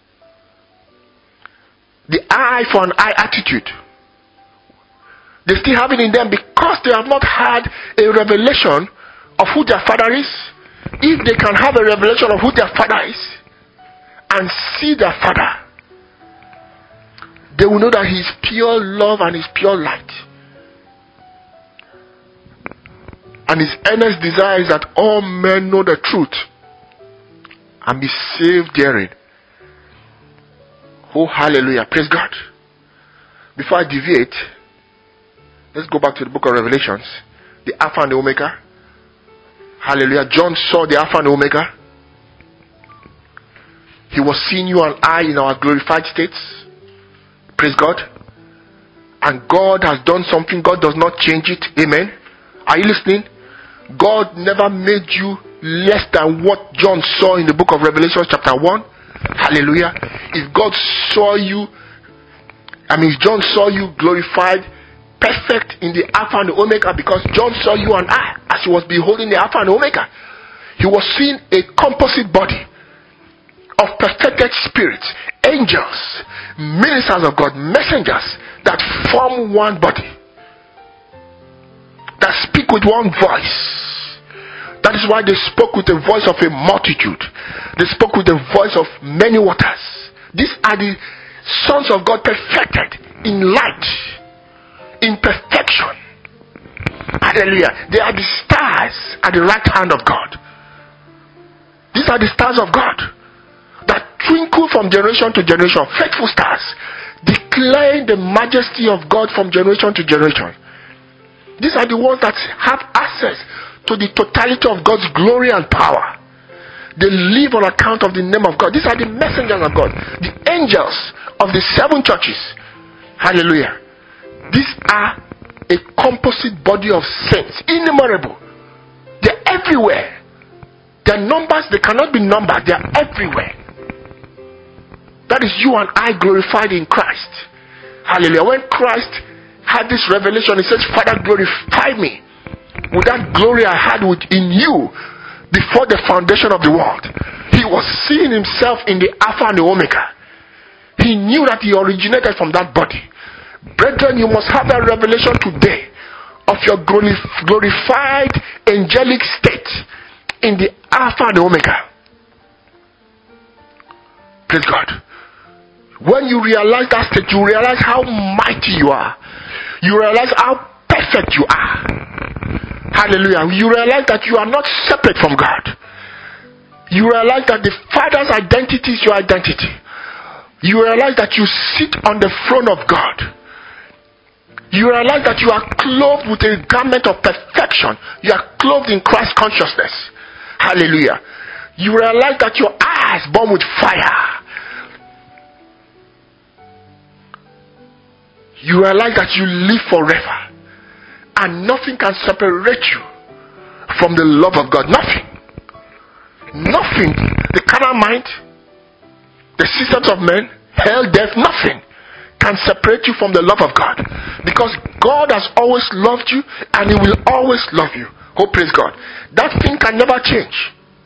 The eye for an eye attitude. They still have it in them because they have not had a revelation of who their father is. If they can have a revelation of who their father is and see their father, they will know that He is pure love and He is pure light. And His earnest desire is that all men know the truth and be saved therein. Oh, hallelujah. Praise God. Before I deviate, let's go back to the book of Revelations. The Alpha and the Omega. Hallelujah. John saw the Alpha and the Omega. He was seeing you and I in our glorified states. Praise God. And God has done something. God does not change it. Amen. Are you listening? God never made you less than what John saw in the book of Revelation chapter one. Hallelujah. if God saw you, I mean, John saw you glorified, perfect in the Alpha and the Omega, because John saw you and I as he was beholding the Alpha and the Omega. He was seeing a composite body of perfected spirits, angels, ministers of God, messengers that form one body, that speak with one voice. That is why they spoke with the voice of a multitude. They spoke with the voice of many waters. These are the sons of God, perfected in light, in perfection. Hallelujah. They are the stars at the right hand of God. These are the stars of God that twinkle from generation to generation, faithful stars, declaring the majesty of God from generation to generation. These are the ones that have access to the totality of God's glory and power. They live on account of the name of God. These are the messengers of God, the angels of the seven churches. Hallelujah. These are a composite body of saints, innumerable. They're everywhere. Their numbers, they cannot be numbered. They are everywhere. That is you and I glorified in Christ. Hallelujah. When Christ had this revelation, he says, Father, glorify me with that glory I had within you before the foundation of the world. He was seeing himself in the Alpha and the Omega. He knew that he originated from that body. Brethren, you must have that revelation today of your glorified angelic state in the Alpha and the Omega. Praise God. When you realize that state, you realize how mighty you are. You realize how perfect you are. Hallelujah. You realize that you are not separate from God. You realize that the Father's identity is your identity. You realize that you sit on the throne of God. You realize that you are clothed with a garment of perfection. You are clothed in Christ consciousness. Hallelujah. You realize that your eyes burn with fire. You realize that you live forever, and nothing can separate you from the love of God. Nothing. Nothing. The carnal mind, the systems of men, hell, death, nothing can separate you from the love of God. Because God has always loved you, and He will always love you. Oh, praise God. That thing can never change.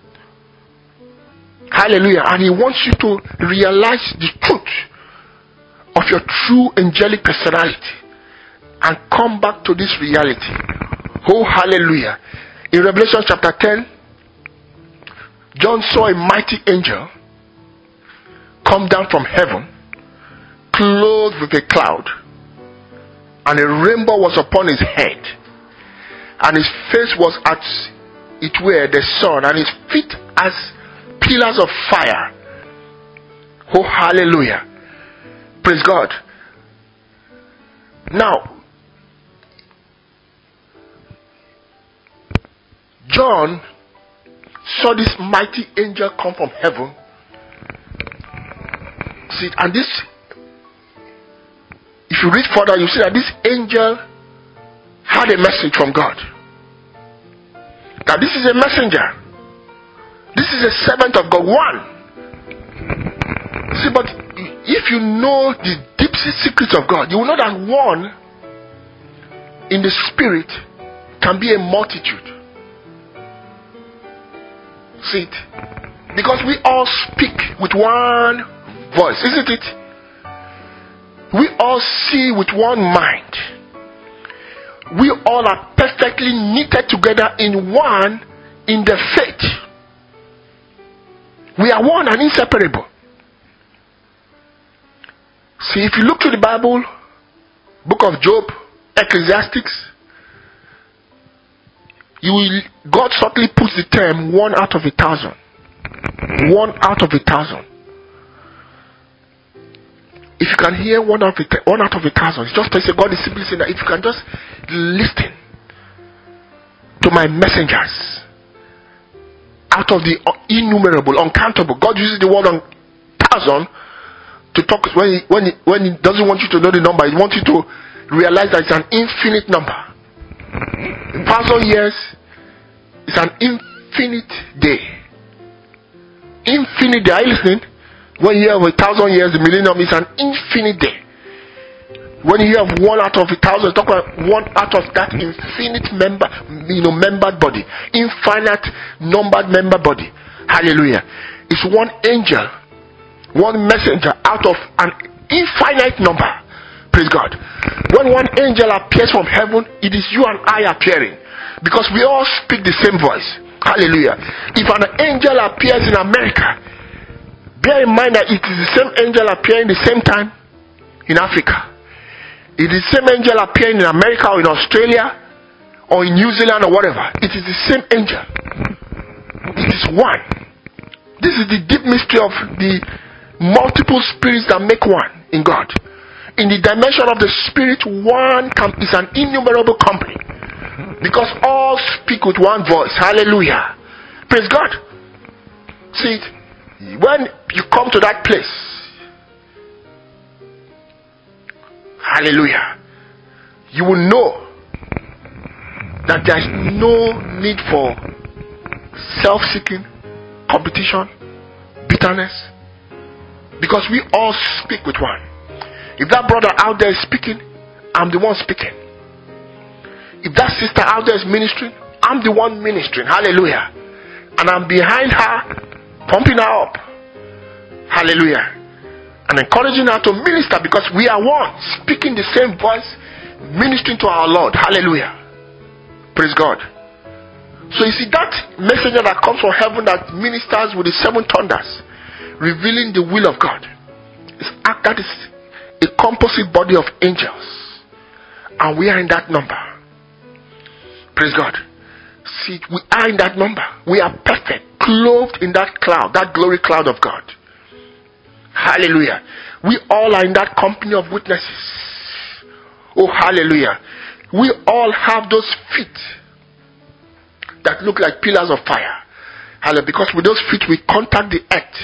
Hallelujah. And He wants you to realize the truth of your true angelic personality and come back to this reality. Oh, hallelujah. In Revelation chapter ten, John saw a mighty angel come down from heaven, clothed with a cloud, and a rainbow was upon his head, and his face was as it were the sun, and his feet as pillars of fire. Oh, hallelujah. Praise God. Now, John saw this mighty angel come from heaven. See, and this, if you read further, you see that this angel had a message from God. Now, this is a messenger. This is a servant of God. One. See, but if you know the deep secrets of God, you will know that one in the spirit can be a multitude. See it? Because we all speak with one voice, isn't it? We all see with one mind. We all are perfectly knitted together in one in the faith. We are one and inseparable. See, if you look to the Bible, book of Job, Ecclesiastes, you will, God subtly puts the term one out of a thousand. One out of a thousand. If you can hear one out of a, one out of a thousand, it's just to say God is simply saying that if you can just listen to my messengers out of the innumerable, uncountable. God uses the word on thousand to talk when he, when he, when he doesn't want you to know the number. He wants you to realize that it's an infinite number. A thousand years is an infinite day. Infinite day. Are you listening? When you have a thousand years, the millennium is an infinite day. When you have one out of a thousand, talk about one out of that infinite member, you know, membered body, infinite numbered member body. Hallelujah. It's one angel, one messenger out of an infinite number. Praise God. When one angel appears from heaven, it is you and I appearing, because we all speak the same voice. Hallelujah. If an angel appears in America, bear in mind that it is the same angel appearing the same time in Africa. It is the same angel appearing in America or in Australia or in New Zealand or whatever. It is the same angel. It is one. This is the deep mystery of the multiple spirits that make one in God. In the dimension of the spirit, one com- is an innumerable company, because all speak with one voice. Hallelujah. Praise God. See, when you come to that place, hallelujah, you will know that there is no need for self-seeking, competition, bitterness, because we all speak with one. If that brother out there is speaking, I'm the one speaking. If that sister out there is ministering, I'm the one ministering. Hallelujah. And I'm behind her, pumping her up. Hallelujah. And encouraging her to minister, because we are one, speaking the same voice, ministering to our Lord. Hallelujah. Praise God. So you see, that messenger that comes from heaven that ministers with the seven thunders, revealing the will of God, is that is a composite body of angels, and we are in that number. Praise God. See, we are in that number. We are perfect, clothed in that cloud, that glory cloud of God. Hallelujah. We all are in that company of witnesses. Oh, hallelujah. We all have those feet that look like pillars of fire. Hallelujah. Because with those feet we contact the earth.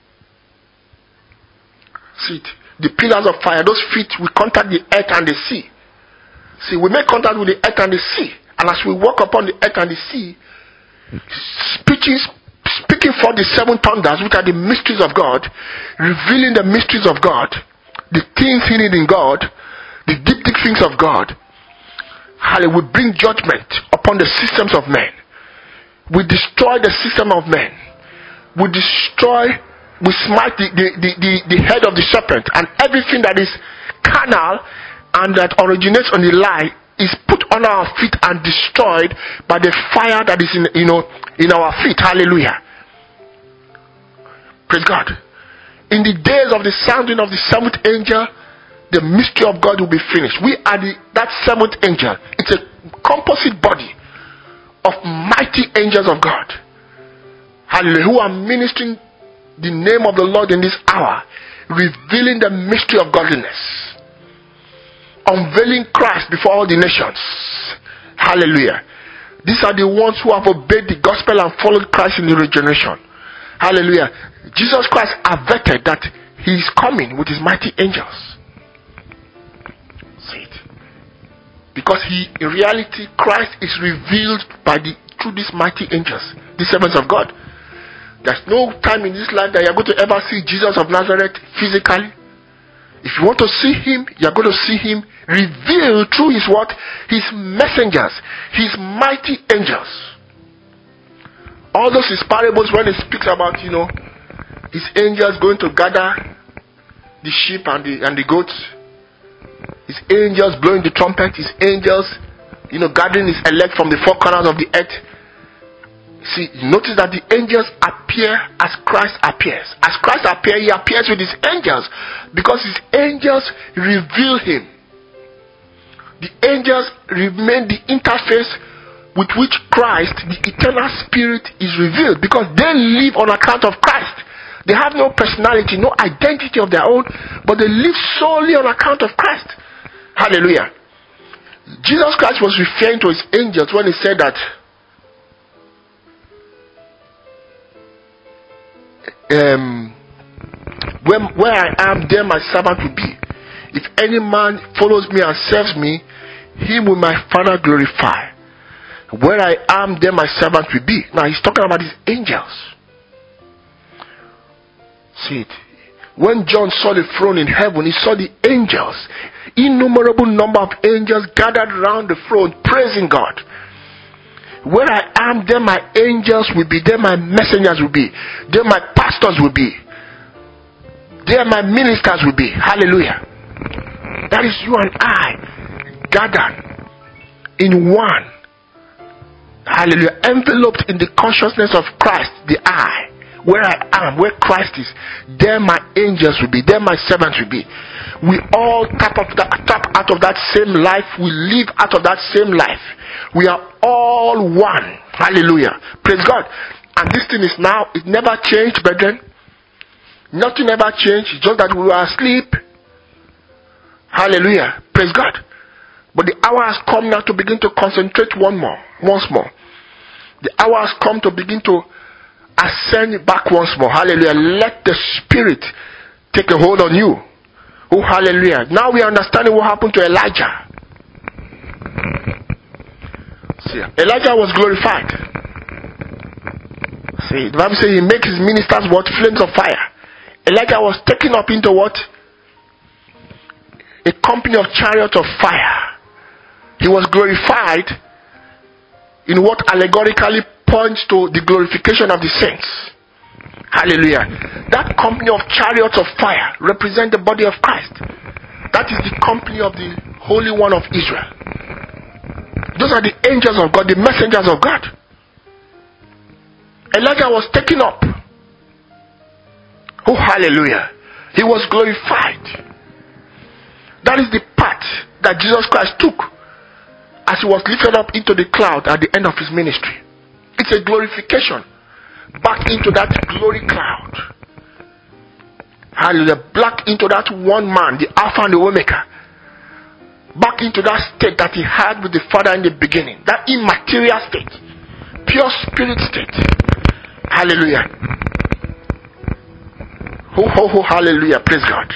See it. The pillars of fire, those feet, we contact the earth and the sea. See, we make contact with the earth and the sea. And as we walk upon the earth and the sea, speaking, speaking for the seven thunders, which are the mysteries of God, revealing the mysteries of God, the things hidden in God, the deep, deep things of God. Hallelujah. We bring judgment upon the systems of men. We destroy the system of men. We destroy We smite the, the, the, the, the head of the serpent, and everything that is carnal and that originates on the lie is put on our feet and destroyed by the fire that is in, you know, in our feet. Hallelujah. Praise God. In the days of the sounding of the seventh angel, the mystery of God will be finished. We are the, that seventh angel. It's a composite body of mighty angels of God. Hallelujah. Who are ministering the name of the Lord in this hour, revealing the mystery of godliness, unveiling Christ before all the nations. Hallelujah. These are the ones who have obeyed the gospel and followed Christ in the regeneration. Hallelujah. Jesus Christ averted that he is coming with his mighty angels. See it. Because he, in reality, Christ is revealed by the through these mighty angels, the servants of God. There's no time in this life that you're going to ever see Jesus of Nazareth physically. If you want to see him, you're going to see him revealed through his what? His messengers, his mighty angels. All those his parables, when he speaks about, you know, his angels going to gather the sheep and the and the goats, his angels blowing the trumpet, his angels, you know, gathering his elect from the four corners of the earth. See, notice that the angels appear as Christ appears. As Christ appears, he appears with his angels, because his angels reveal him. The angels remain the interface with which Christ, the eternal spirit, is revealed, because they live on account of Christ. They have no personality, no identity of their own, but they live solely on account of Christ. Hallelujah. Jesus Christ was referring to his angels when he said that Um, where, where I am, there my servant will be. If any man follows me and serves me, him will my Father glorify. Where I am, there my servant will be. Now he's talking about his angels. See it. When John saw the throne in heaven, he saw the angels, innumerable number of angels gathered around the throne, praising God. Where I am, there my angels will be, there my messengers will be, there my pastors will be, there my ministers will be. Hallelujah. That is you and I gathered in one. Hallelujah. Enveloped in the consciousness of Christ, the I. Where I am, where Christ is, there my angels will be, there my servants will be. We all tap, of that, tap out of that same life. We live out of that same life. We are all one. Hallelujah. Praise God. And this thing is now, it never changed, brethren. Nothing ever changed. It's just that we were asleep. Hallelujah. Praise God. But the hour has come now to begin to concentrate one more, once more. The hour has come to begin to ascend back once more. Hallelujah. Let the Spirit take a hold on you. Oh, hallelujah. Now we are understanding what happened to Elijah. See, Elijah was glorified. See, the Bible says he makes his ministers what? Flames of fire. Elijah was taken up into what? A company of chariots of fire. He was glorified in what allegorically points to the glorification of the saints. Hallelujah. That company of chariots of fire represent the body of Christ. That is the company of the Holy One of Israel. Those are the angels of God, the messengers of God. Elijah was taken up. Oh, hallelujah. He was glorified. That is the path that Jesus Christ took as he was lifted up into the cloud at the end of his ministry. It's a glorification back into that glory cloud. Hallelujah. Back into that one man, the Alpha and the Omega. Back into that state that he had with the Father in the beginning. That immaterial state. Pure spirit state. Hallelujah. Ho, ho, ho, hallelujah. Praise God.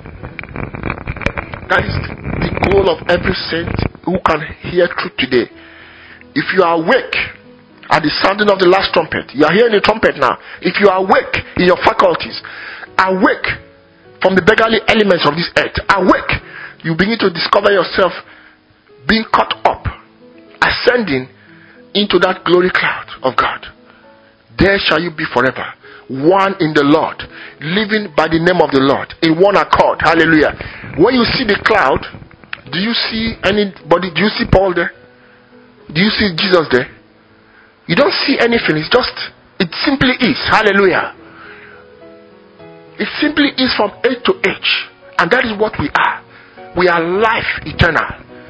That is the goal of every saint who can hear truth today. If you are awake at the sounding of the last trumpet, you are hearing the trumpet now. If you are awake in your faculties, awake from the beggarly elements of this earth, awake, you begin to discover yourself being caught up, ascending into that glory cloud of God. There shall you be forever, one in the Lord, living by the name of the Lord, in one accord. Hallelujah. When you see the cloud, do you see anybody? Do you see Paul there? Do you see Jesus there? You don't see anything. It's just, it simply is. Hallelujah. It simply is from age to age. And that is what we are. We are life eternal.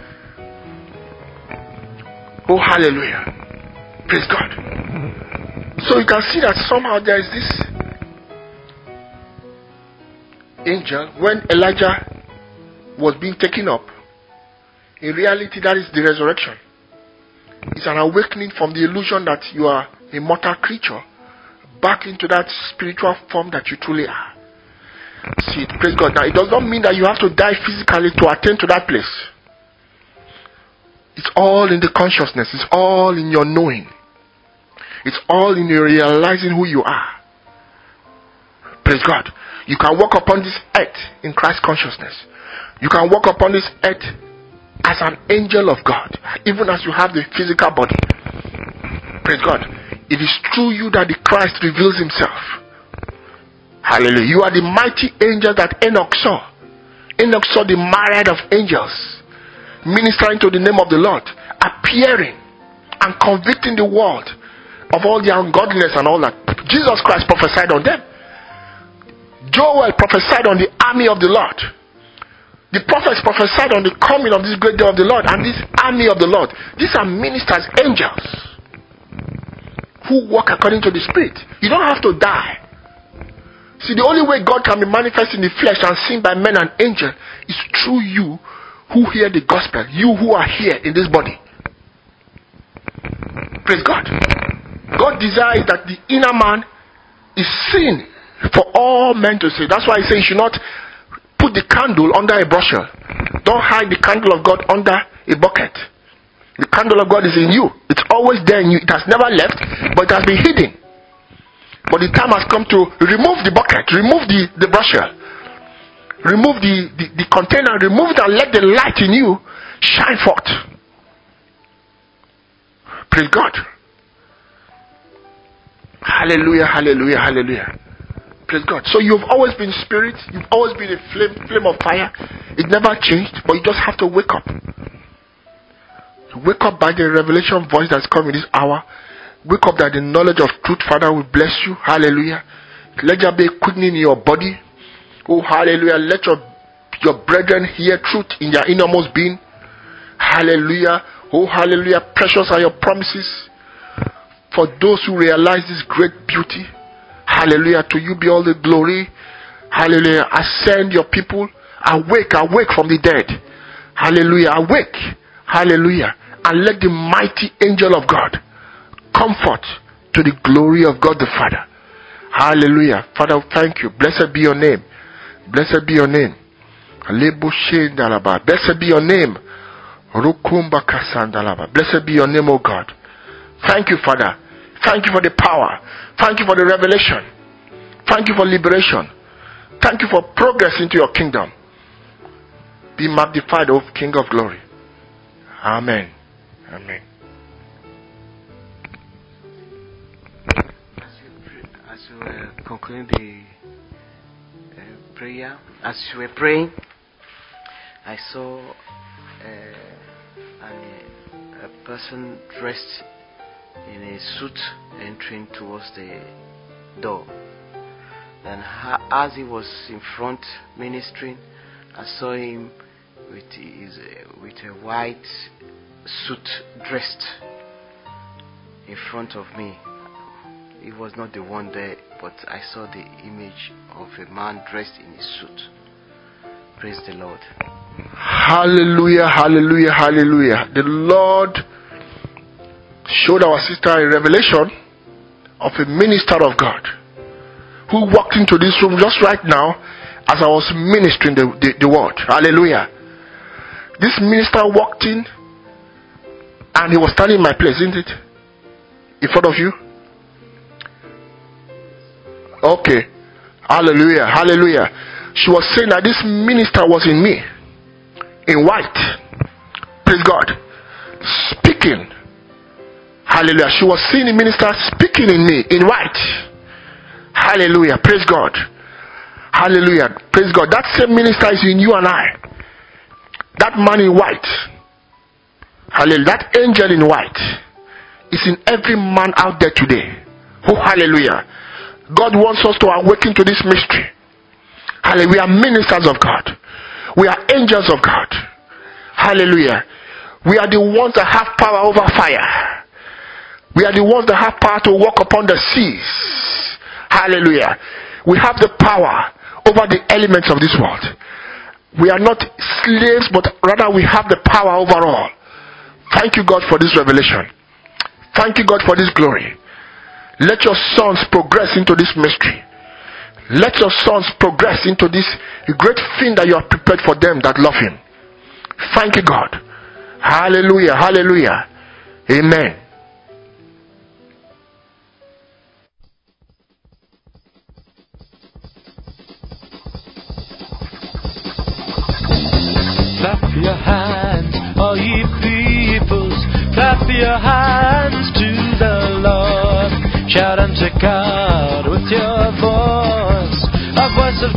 Oh, hallelujah. Praise God. So you can see that somehow there is this angel. When Elijah was being taken up, in reality that is the resurrection. It's an awakening from the illusion that you are a mortal creature back into that spiritual form that you truly are. See, praise God. Now, it does not mean that you have to die physically to attain to that place. It's all in the consciousness. It's all in your knowing. It's all in your realizing who you are. Praise God. You can walk upon this earth in Christ consciousness. You can walk upon this earth as an angel of God, even as you have the physical body. Praise God. It is through you that the Christ reveals himself. Hallelujah. You are the mighty angel that Enoch saw. Enoch saw the myriad of angels ministering to the name of the Lord, appearing and convicting the world of all their ungodliness and all that. Jesus Christ prophesied on them. Joel prophesied on the army of the Lord. The prophets prophesied on the coming of this great day of the Lord and this army of the Lord. These are ministers, angels, who walk according to the Spirit. You don't have to die. See, the only way God can be manifest in the flesh and seen by men and angels is through you who hear the gospel. You who are here in this body. Praise God. God desires that the inner man is seen for all men to see. That's why he says you should not put the candle under a bushel. Don't hide the candle of God under a bucket. The candle of God is in you. It's always there in you. It has never left, but it has been hidden. But the time has come to remove the bucket, remove the, the bushel, remove the, the, the container, remove it and let the light in you shine forth. Praise God. Hallelujah, hallelujah, hallelujah. Praise God. So you've always been spirit, you've always been a flame, flame of fire. It never changed, but you just have to wake up. Wake up by the revelation voice that's coming this hour. Wake up that the knowledge of truth, Father, will bless you. Hallelujah. Let there be a quickening in your body. Oh, hallelujah. Let your, your brethren hear truth in their innermost being. Hallelujah. Oh, hallelujah. Precious are your promises for those who realize this great beauty. Hallelujah. To you be all the glory. Hallelujah. Ascend your people. Awake, awake from the dead. Hallelujah. Awake. Hallelujah. And let the mighty angel of God comfort to the glory of God the Father. Hallelujah. Father, thank you. Blessed be your name. Blessed be your name. Blessed be your name. Blessed be your name, O God. Thank you, Father. Thank you for the power. Thank you for the revelation. Thank you for liberation. Thank you for progress into your kingdom. Be magnified, O King of glory. Amen. Amen. As you were concluding the uh, prayer, as you were praying, I saw uh, an, a person dressed in a suit entering towards the door. And ha- as he was in front ministering, I saw him with his uh, with a white suit dressed in front of me. He was not the one there, but I saw the image of a man dressed in a suit. Praise the Lord. Hallelujah, hallelujah, hallelujah. The Lord showed our sister a revelation of a minister of God who walked into this room just right now as I was ministering the, the, the word. Hallelujah. This minister walked in and he was standing in my place, isn't it? In front of you? Okay. Hallelujah. Hallelujah. She was saying that this minister was in me, in white. Praise God. Speaking. Hallelujah. She was seeing the minister speaking in me, in white. Hallelujah. Praise God. Hallelujah. Praise God. That same minister is in you and I. That man in white. Hallelujah. That angel in white is in every man out there today. Oh, hallelujah. God wants us to awaken to this mystery. Hallelujah. We are ministers of God. We are angels of God. Hallelujah. We are the ones that have power over fire. We are the ones that have power to walk upon the seas. Hallelujah. We have the power over the elements of this world. We are not slaves, but rather we have the power over all. Thank you, God, for this revelation. Thank you, God, for this glory. Let your sons progress into this mystery. Let your sons progress into this great thing that you have prepared for them that love Him. Thank you, God. Hallelujah. Hallelujah. Amen. Clap your hands, all ye peoples. Clap your hands to the Lord. Shout unto God with your voice, a voice of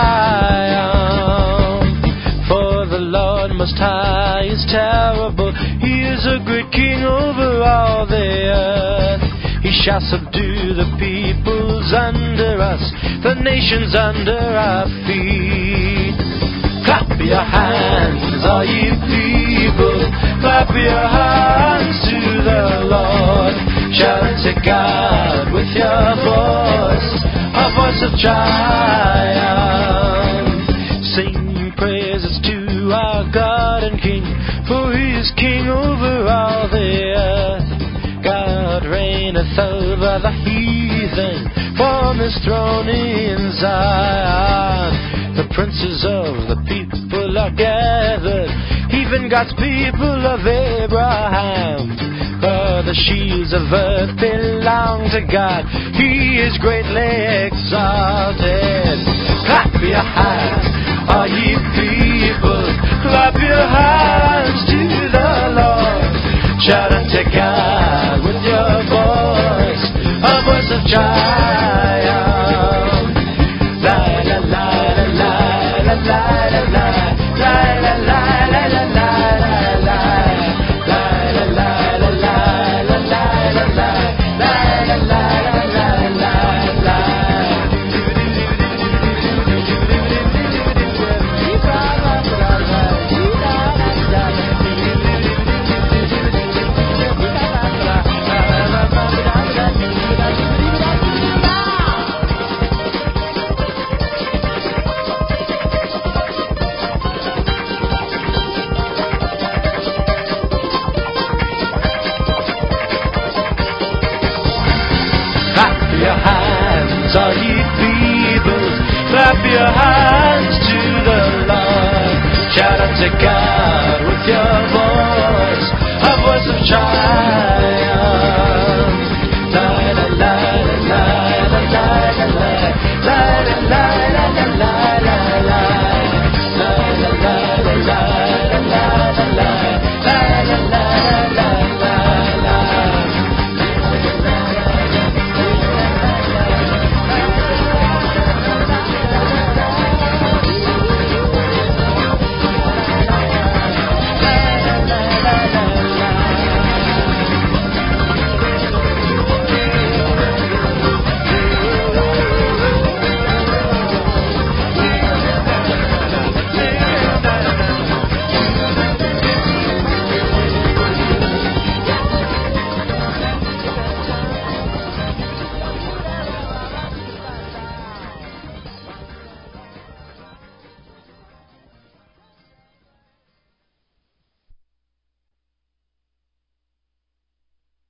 triumph. For the Lord Most High is terrible. He is a great King over all the earth. He shall subdue the peoples under us, the nations under our feet. Clap your hands, all ye people. Clap your hands to the Lord. Shout unto God with your voice, a voice of triumph. Sing praises to our God and King, for He is King over all the earth. God reigneth over the heathen, from His throne in Zion. The princes of the people are gathered, even God's people of Abraham. For the shields of earth belong to God, He is greatly exalted. Clap your hands, all ye people, clap your hands to the Lord. Shout unto God with your voice, a voice of triumph. La la la la la la la la la la la la la la la. All ye people, clap your hands to the Lord. Shout unto God with your